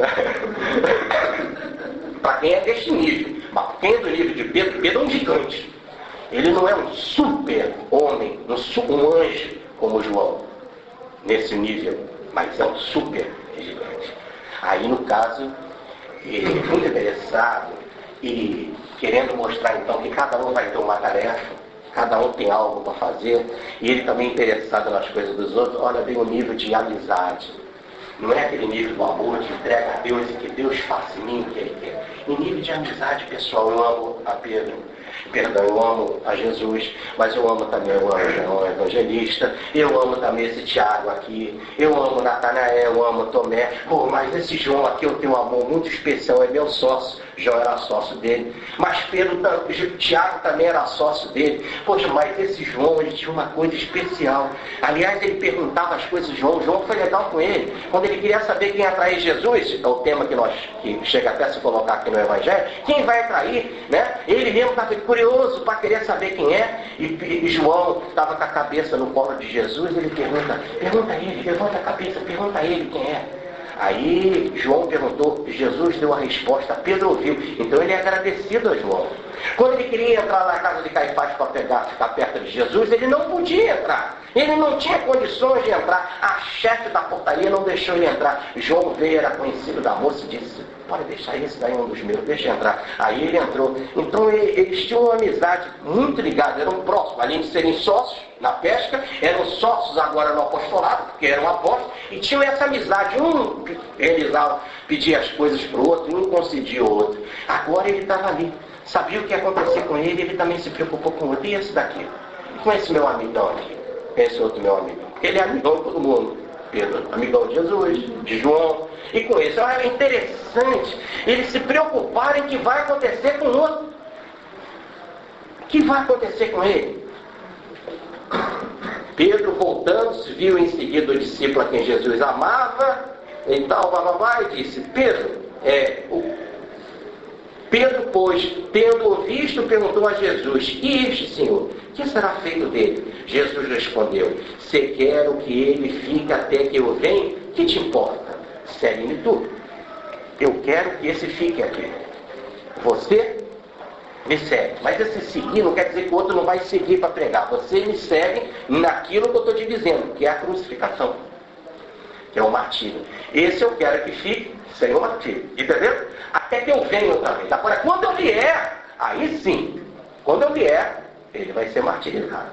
Para quem é deste nível. Mas quem é do nível de Pedro, Pedro é um gigante. Ele não é um super homem, um anjo como João, nesse nível, mas é um super gigante. Aí no caso, ele é muito interessado e querendo mostrar então que cada um vai ter uma tarefa, cada um tem algo para fazer, e ele também interessado nas coisas dos outros. Olha bem o nível de amizade, Não é aquele nível do amor de entrega a Deus e que Deus faça em mim o que Ele quer. Em nível de amizade, pessoal, eu amo a Pedro. Perdão, eu amo a Jesus, mas eu amo também o João Evangelista, eu amo também esse Tiago aqui, eu amo Natanael, eu amo Tomé. Pô, mas esse João aqui eu tenho um amor muito especial, é meu sócio. João era sócio dele, mas Tiago também era sócio dele. Poxa, mas esse João, ele tinha uma coisa especial. Aliás, ele perguntava as coisas do João. João foi legal com ele. Quando ele queria saber quem ia trair Jesus, é o tema que chega até a se colocar aqui no Evangelho, quem vai trair, né? Ele mesmo estava curioso para querer saber quem é, e João estava com a cabeça no colo de Jesus. Ele pergunta a ele, levanta a cabeça, pergunta a ele quem é. Aí João perguntou, Jesus deu a resposta, Pedro ouviu. Então ele é agradecido a João. Quando ele queria entrar na casa de Caifás para ficar perto de Jesus, ele não podia entrar. Ele não tinha condições de entrar. A chefe da portaria não deixou ele entrar. João veio, era conhecido da moça e disse, pode deixar esse daí, um dos meus, deixa entrar. Aí ele entrou. Então eles tinham uma amizade muito ligada, eram próximos, além de serem sócios na pesca, eram sócios agora no apostolado, porque eram apóstolos, e tinham essa amizade. Um realizava, pedia as coisas para o outro, um concedia o outro. Agora ele estava ali, sabia o que ia acontecer com ele, ele também se preocupou com o outro. E esse daqui? E com esse meu amigão aqui? Esse outro meu amigo? Ele é amigão de todo mundo. Pedro, amigão de Jesus, de João. E com isso, é interessante eles se preocuparem que vai acontecer com o outro. O que vai acontecer com ele? Pedro, voltando-se, viu em seguida o discípulo a quem Jesus amava, e tal, e disse, Pedro, pois, tendo-o visto, perguntou a Jesus, e este Senhor, que será feito dele? Jesus respondeu, se quero que ele fique até que eu venha, que te importa? Segue-me tu. Eu quero que esse fique aqui. Você me segue. Mas esse seguir não quer dizer que o outro não vai seguir para pregar. Você me segue naquilo que eu estou te dizendo, que é a crucificação, que é o martírio. Esse eu quero que fique sem o martírio. Entendeu? Até que eu venha outra vez. Agora, quando eu vier, aí sim, quando eu vier, ele vai ser martirizado.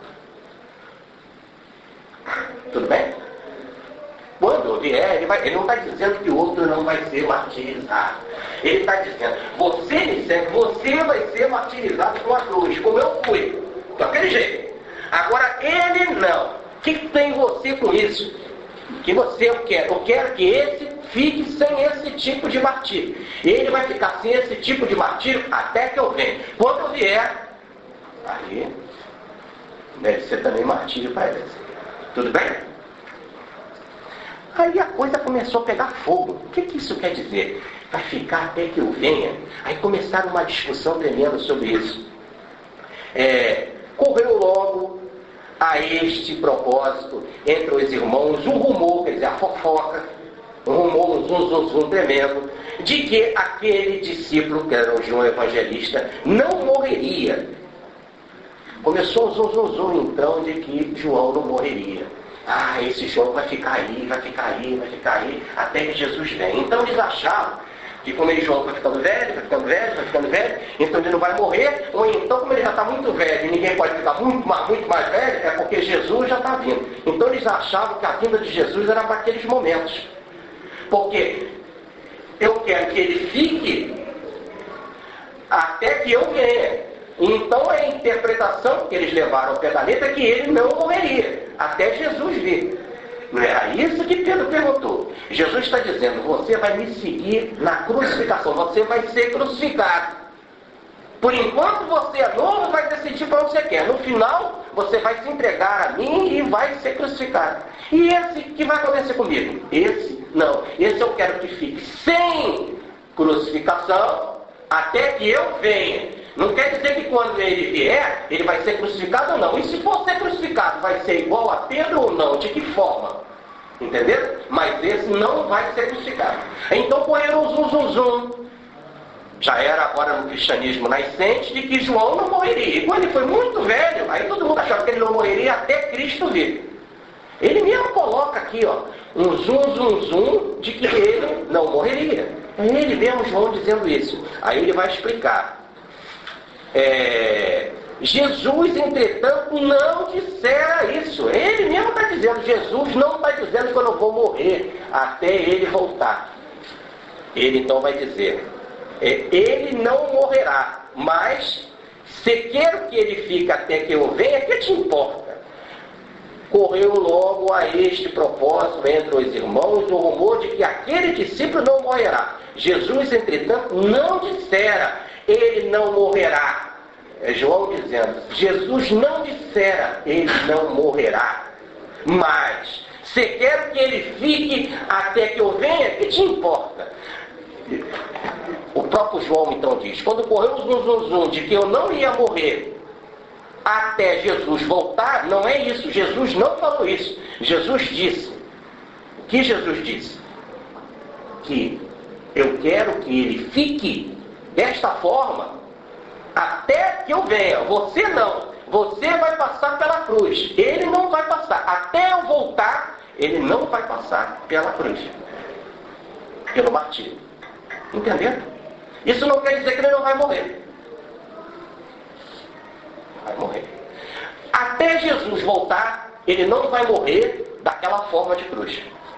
Tudo bem? Quando eu vier, ele não está dizendo que o outro não vai ser martirizado. Ele está dizendo, você me segue, você vai ser martirizado com a cruz, como eu fui. Daquele jeito. Agora, ele não. O que tem você com isso? Que você quer? Eu quero que esse fique sem esse tipo de martírio. Ele vai ficar sem esse tipo de martírio até que eu venha. Quando eu vier, aí deve ser também martírio para eles. Tudo bem? Aí a coisa começou a pegar fogo. O que isso quer dizer? Vai ficar até que eu venha. Aí começaram uma discussão tremenda sobre isso. Correu logo a este propósito entre os irmãos um rumor, quer dizer, a fofoca, um rumor, um zum tremendo, de que aquele discípulo, que era o João Evangelista, não morreria. Começou um zum então de que João não morreria. Esse João vai ficar aí, até que Jesus venha. Então eles achavam que como ele João vai ficando velho, então ele não vai morrer, ou então como ele já está muito velho e ninguém pode ficar muito mais velho, é porque Jesus já está vindo. Então eles achavam que a vinda de Jesus era para aqueles momentos. Porque eu quero que ele fique até que eu venha. Então a interpretação que eles levaram ao pé da letra é que ele não morreria, até Jesus vir. Não era isso que Pedro perguntou. Jesus está dizendo, você vai me seguir na crucificação, você vai ser crucificado. Por enquanto você é novo, vai decidir para onde você quer. No final, você vai se entregar a mim e vai ser crucificado. E esse que vai acontecer comigo? Esse eu quero que fique sem crucificação até que eu venha. Não quer dizer que quando ele vier, ele vai ser crucificado ou não. E se for ser crucificado, vai ser igual a Pedro ou não? De que forma? Entendeu? Mas esse não vai ser crucificado. Então correram zum. Já era agora no cristianismo nascente de que João não morreria. E quando ele foi muito velho, aí todo mundo achava que ele não morreria até Cristo vir. Ele mesmo coloca aqui, um zum de que ele não morreria. É ele mesmo, João, dizendo isso. Aí ele vai explicar. Jesus, entretanto, não dissera isso. Ele mesmo está dizendo, Jesus não está dizendo que eu não vou morrer até ele voltar. Ele então vai dizer, ele não morrerá, mas se quero que ele fique até que eu venha, que te importa? Correu logo a este propósito entre os irmãos o rumor de que aquele discípulo não morrerá. Jesus, entretanto, não dissera, ele não morrerá. É João dizendo, Jesus não dissera, ele não morrerá. Mas, se quero que ele fique até que eu venha, que te importa? O próprio João então diz, quando correu o zum de que eu não ia morrer até Jesus voltar, não é isso, Jesus não falou isso. Jesus disse, o que Jesus disse? Que eu quero que ele fique desta forma até que eu venha. Você não, você vai passar pela cruz, ele não vai passar, até eu voltar, ele não vai passar pela cruz, pelo martírio. Entenderam? Isso não quer dizer que ele não vai morrer. Vai morrer. Até Jesus voltar, ele não vai morrer daquela forma de cruz.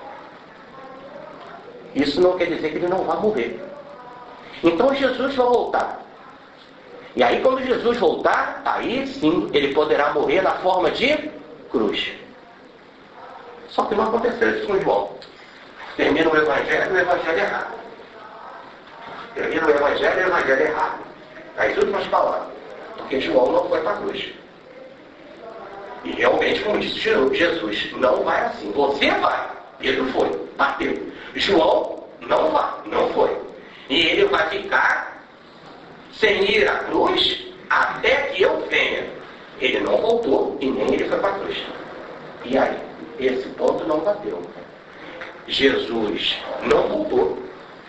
Isso não quer dizer que ele não vai morrer. Então Jesus vai voltar. E aí quando Jesus voltar, aí sim ele poderá morrer na forma de cruz. Só que não aconteceu isso com João. Termina o evangelho errado. Termina o evangelho errado. As últimas palavras. Porque João não foi para a cruz. E realmente, como disse Jesus, não vai assim. Você vai. Pedro foi, bateu. João não vai, não foi. E ele vai ficar sem ir à cruz até que eu venha. Ele não voltou e nem ele foi para a cruz. E aí? Esse ponto não bateu. Jesus não voltou.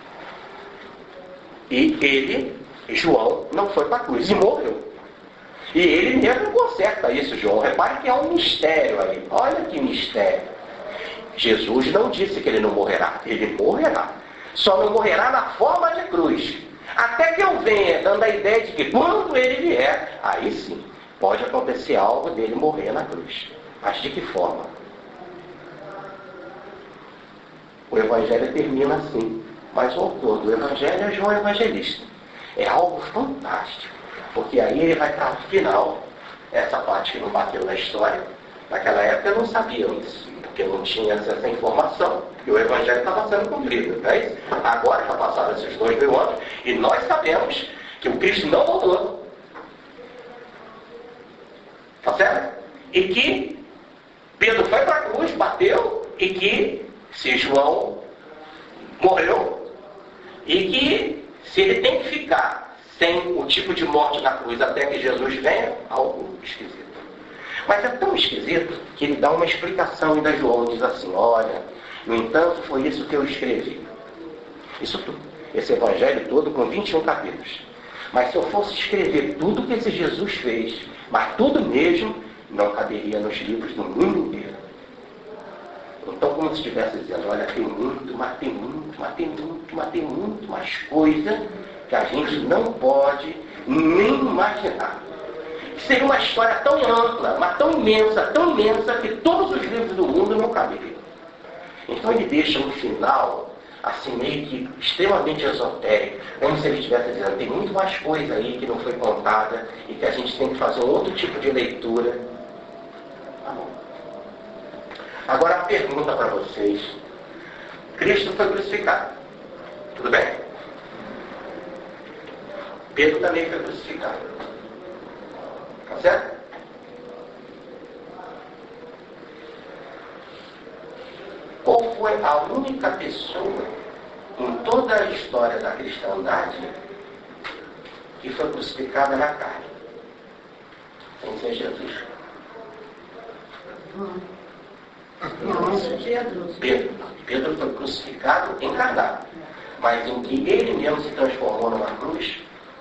E ele, João, não foi para a cruz e morreu. E ele mesmo conserta isso, João. Repare que há um mistério aí. Olha que mistério. Jesus não disse que ele não morrerá. Ele morrerá. Só não morrerá na forma de cruz. Até que eu venha, dando a ideia de que quando ele vier, aí sim, pode acontecer algo dele morrer na cruz. Mas de que forma? O Evangelho termina assim. Mas o autor do Evangelho é João Evangelista. É algo fantástico. Porque aí ele vai para o final, essa parte que não bateu na história. Naquela época não sabiam isso, porque não tinha essa informação, e o Evangelho estava sendo cumprido. Não é isso? Agora já passaram esses 2000 anos, e nós sabemos que o Cristo não voltou. Tá certo? E que Pedro foi para a cruz, bateu, e que se João morreu, e que se ele tem que ficar sem o tipo de morte na cruz até que Jesus venha, algo esquisito. Mas é tão esquisito que ele dá uma explicação ainda. João diz assim, olha, no entanto foi isso que eu escrevi. Isso tudo. Esse evangelho todo com 21 capítulos. Mas se eu fosse escrever tudo que esse Jesus fez, mas tudo mesmo, não caberia nos livros do mundo inteiro. Então, como se estivesse dizendo, olha, tem muito, mas tem muito, mas tem muito, mas tem muito mais coisa que a gente não pode nem imaginar. Seria uma história tão ampla, mas tão imensa, que todos os livros do mundo não caberiam. Então ele deixa um final, assim, meio que extremamente esotérico, como se ele estivesse dizendo, tem muito mais coisa aí que não foi contada e que a gente tem que fazer um outro tipo de leitura. Tá bom. Agora a pergunta para vocês. Cristo foi crucificado. Tudo bem? Pedro também foi crucificado. Tá certo? Qual foi a única pessoa em toda a história da cristandade que foi crucificada na carne? Sem ser Jesus. Pedro foi crucificado encarnado, mas em que ele mesmo se transformou numa cruz.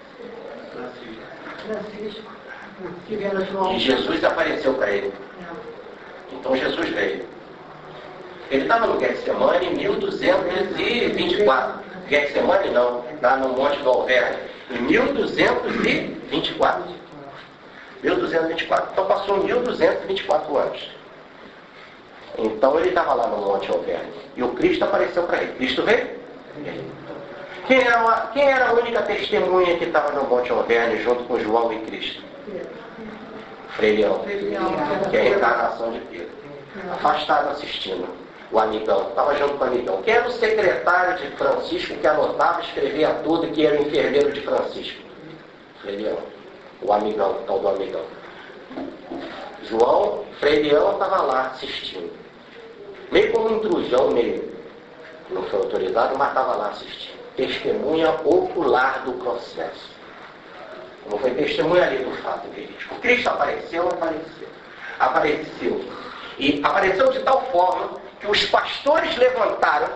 E Jesus apareceu para ele. Então Jesus veio. Ele estava no Getsemane em 1224. Getsemane não, lá no Monte do Alverne, em 1224. 1224. Então passou 1224 anos. Então ele estava lá no Monte Alverne. E o Cristo apareceu para ele. Cristo veio? Quem era a única testemunha que estava no Monte Alverne junto com João e Cristo? Frei Leão, que é a reencarnação de Pedro. Afastado assistindo. O amigão, estava junto com o amigão. Quem era o secretário de Francisco que anotava, escrevia tudo, que era o enfermeiro de Francisco? Frei Leão. O amigão, o tal do amigão. João, Frei Leão estava lá assistindo. Meio como um intrusão, meio. Não foi autorizado, mas estava lá assistindo. Testemunha ocular do processo. Como foi testemunha ali do fato verídico. Cristo apareceu. E apareceu de tal forma que os pastores levantaram,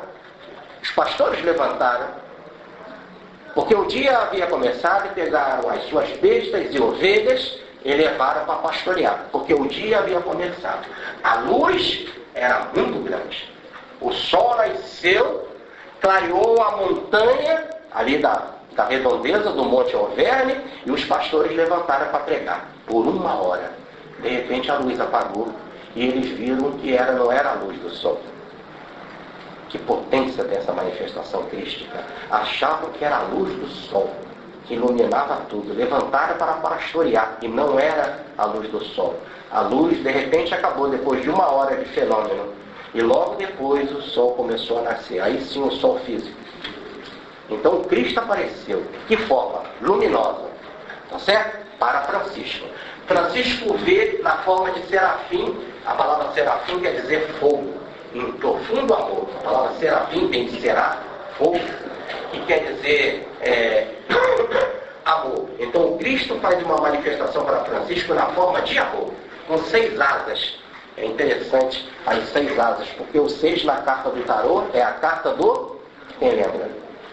porque o dia havia começado e pegaram as suas bestas e ovelhas e levaram para pastorear, porque o dia havia começado. A luz era muito grande. O sol nasceu, clareou a montanha ali da redondeza do Monte Alverne, e os pastores levantaram para pregar por 1 hora. De repente a luz apagou e eles viram que não era a luz do sol. Que potência dessa manifestação crística! Achavam que era a luz do sol que iluminava tudo. Levantaram para pastorear e não era a luz do sol. A luz de repente acabou depois de 1 hora de fenômeno. E logo depois o sol começou a nascer. Aí sim o sol físico. Então Cristo apareceu. Que forma? Luminosa. Tá certo? Para Francisco. Francisco vê na forma de serafim. A palavra serafim quer dizer fogo. Em profundo amor. A palavra serafim vem de será, fogo. Que quer dizer amor. Então Cristo faz uma manifestação para Francisco na forma de amor. Com 6 asas. É interessante as 6 asas, porque o 6 na carta do tarô é a carta do... Quem lembra?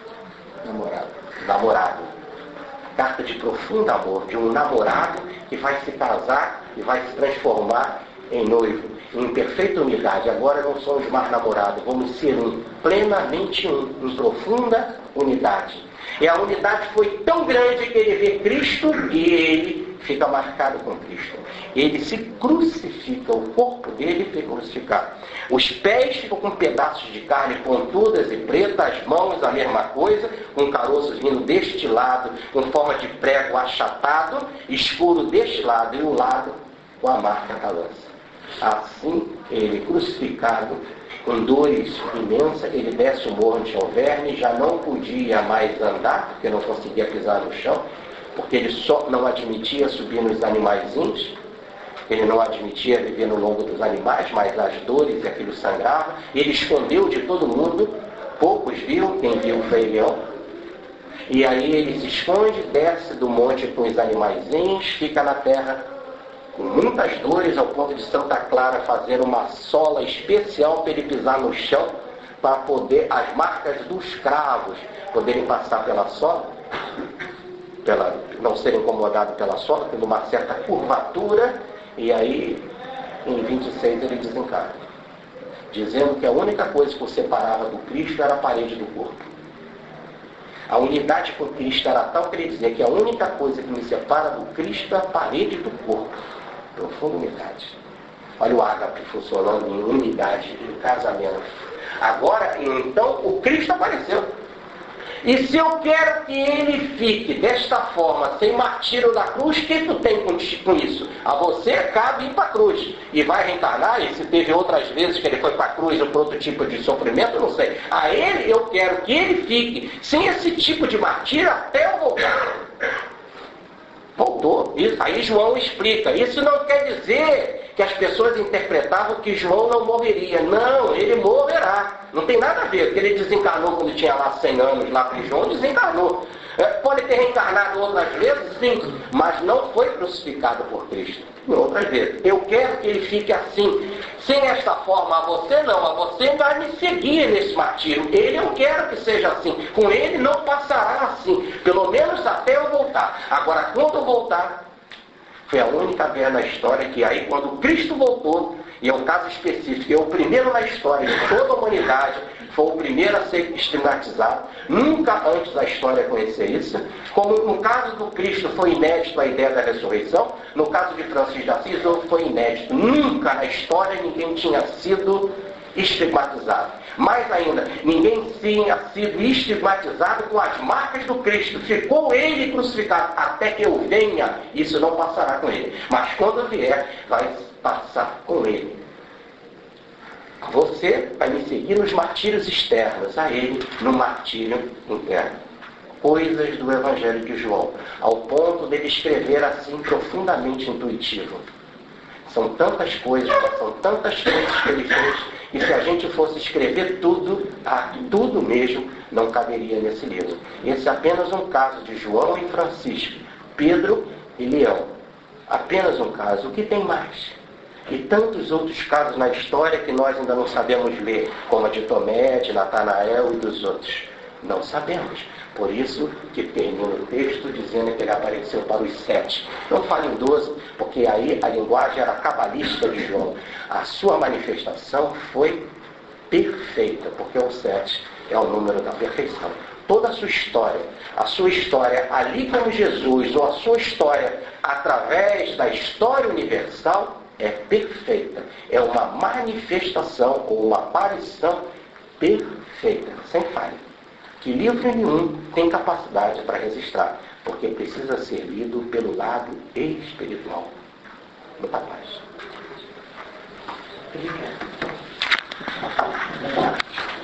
Namorado. Carta de profundo amor, de um namorado que vai se casar e vai se transformar em noivo, em perfeita unidade. Agora não somos mais namorados, vamos ser plenamente em profunda unidade. E a unidade foi tão grande que ele vê Cristo e ele fica marcado com Cristo. Ele se crucifica, o corpo dele fica crucificado. Os pés ficam com pedaços de carne pontudas e pretas, as mãos a mesma coisa, com caroços vindo deste lado, com forma de prego achatado, escuro deste lado, e o lado com a marca da lança. Assim, ele crucificado, com dores imensas, ele desce o Morro de Alverne, já não podia mais andar, porque não conseguia pisar no chão, porque ele só não admitia subir nos animaizinhos, ele não admitia viver no lombo dos animais, mas as dores e aquilo sangrava. Ele escondeu de todo mundo, poucos viram, quem viu foi Leão. E aí ele se esconde, desce do monte com os animaizinhos, fica na terra com muitas dores, ao ponto de Santa Clara fazer uma sola especial para ele pisar no chão, para poder as marcas dos cravos poderem passar pela sola, não ser incomodado pela sola, tendo uma certa curvatura. E aí, em 26, ele desencarna, dizendo que a única coisa que o separava do Cristo era a parede do corpo. A unidade com Cristo era tal que ele dizia que a única coisa que me separa do Cristo é a parede do corpo. Profunda unidade. Olha o ágape funcionando em unidade, em casamento. Agora, então, o Cristo apareceu. E se eu quero que ele fique desta forma, sem martírio da cruz, o que tu tem com isso? A você cabe ir para a cruz. E vai reencarnar, e se teve outras vezes que ele foi para a cruz ou para outro tipo de sofrimento, eu não sei. A ele, eu quero que ele fique sem esse tipo de martírio até eu voltar. Voltou. Aí João explica. Isso não quer dizer que as pessoas interpretavam que João não morreria. Não, ele morrerá. Não tem nada a ver, porque ele desencarnou quando tinha lá 100 anos, lá com João, desencarnou. Pode ter reencarnado outras vezes, sim, mas não foi crucificado por Cristo. Outras vezes. Eu quero que ele fique assim, sem esta forma. A você não, a você vai me seguir nesse martírio. Ele eu quero que seja assim. Com ele não passará assim, pelo menos até eu voltar. Agora, quando eu voltar, foi a única vez na história que aí, quando Cristo voltou, e é um caso específico, é o primeiro na história de toda a humanidade, foi o primeiro a ser estigmatizado. Nunca antes da história conhecia isso. Como no caso do Cristo foi inédito a ideia da ressurreição, no caso de Francisco de Assis foi inédito. Nunca na história ninguém tinha sido estigmatizado. Mais ainda, ninguém tinha sido estigmatizado com as marcas do Cristo. Ficou ele crucificado. Até que eu venha, isso não passará com ele. Mas quando vier, vai passar com ele. Você vai me seguir nos martírios externos, a ele no martírio interno. Coisas do Evangelho de João, ao ponto dele escrever assim profundamente intuitivo. São tantas coisas, são tantas coisas que ele fez, e se a gente fosse escrever tudo, tudo mesmo, não caberia nesse livro. Esse é apenas um caso de João e Francisco, Pedro e Leão. Apenas um caso. O que tem mais? E tantos outros casos na história que nós ainda não sabemos ler, como a de Tomé, de Natanael e dos outros. Não sabemos. Por isso que termina o texto dizendo que ele apareceu para os 7. Não fala em 12, porque aí a linguagem era cabalística de João. A sua manifestação foi perfeita, porque o 7 é o número da perfeição. Toda a sua história ali como Jesus, ou a sua história através da história universal, é perfeita. É uma manifestação ou uma aparição perfeita, sem falha. Que livro nenhum tem capacidade para registrar, porque precisa ser lido pelo lado espiritual. Muita paz.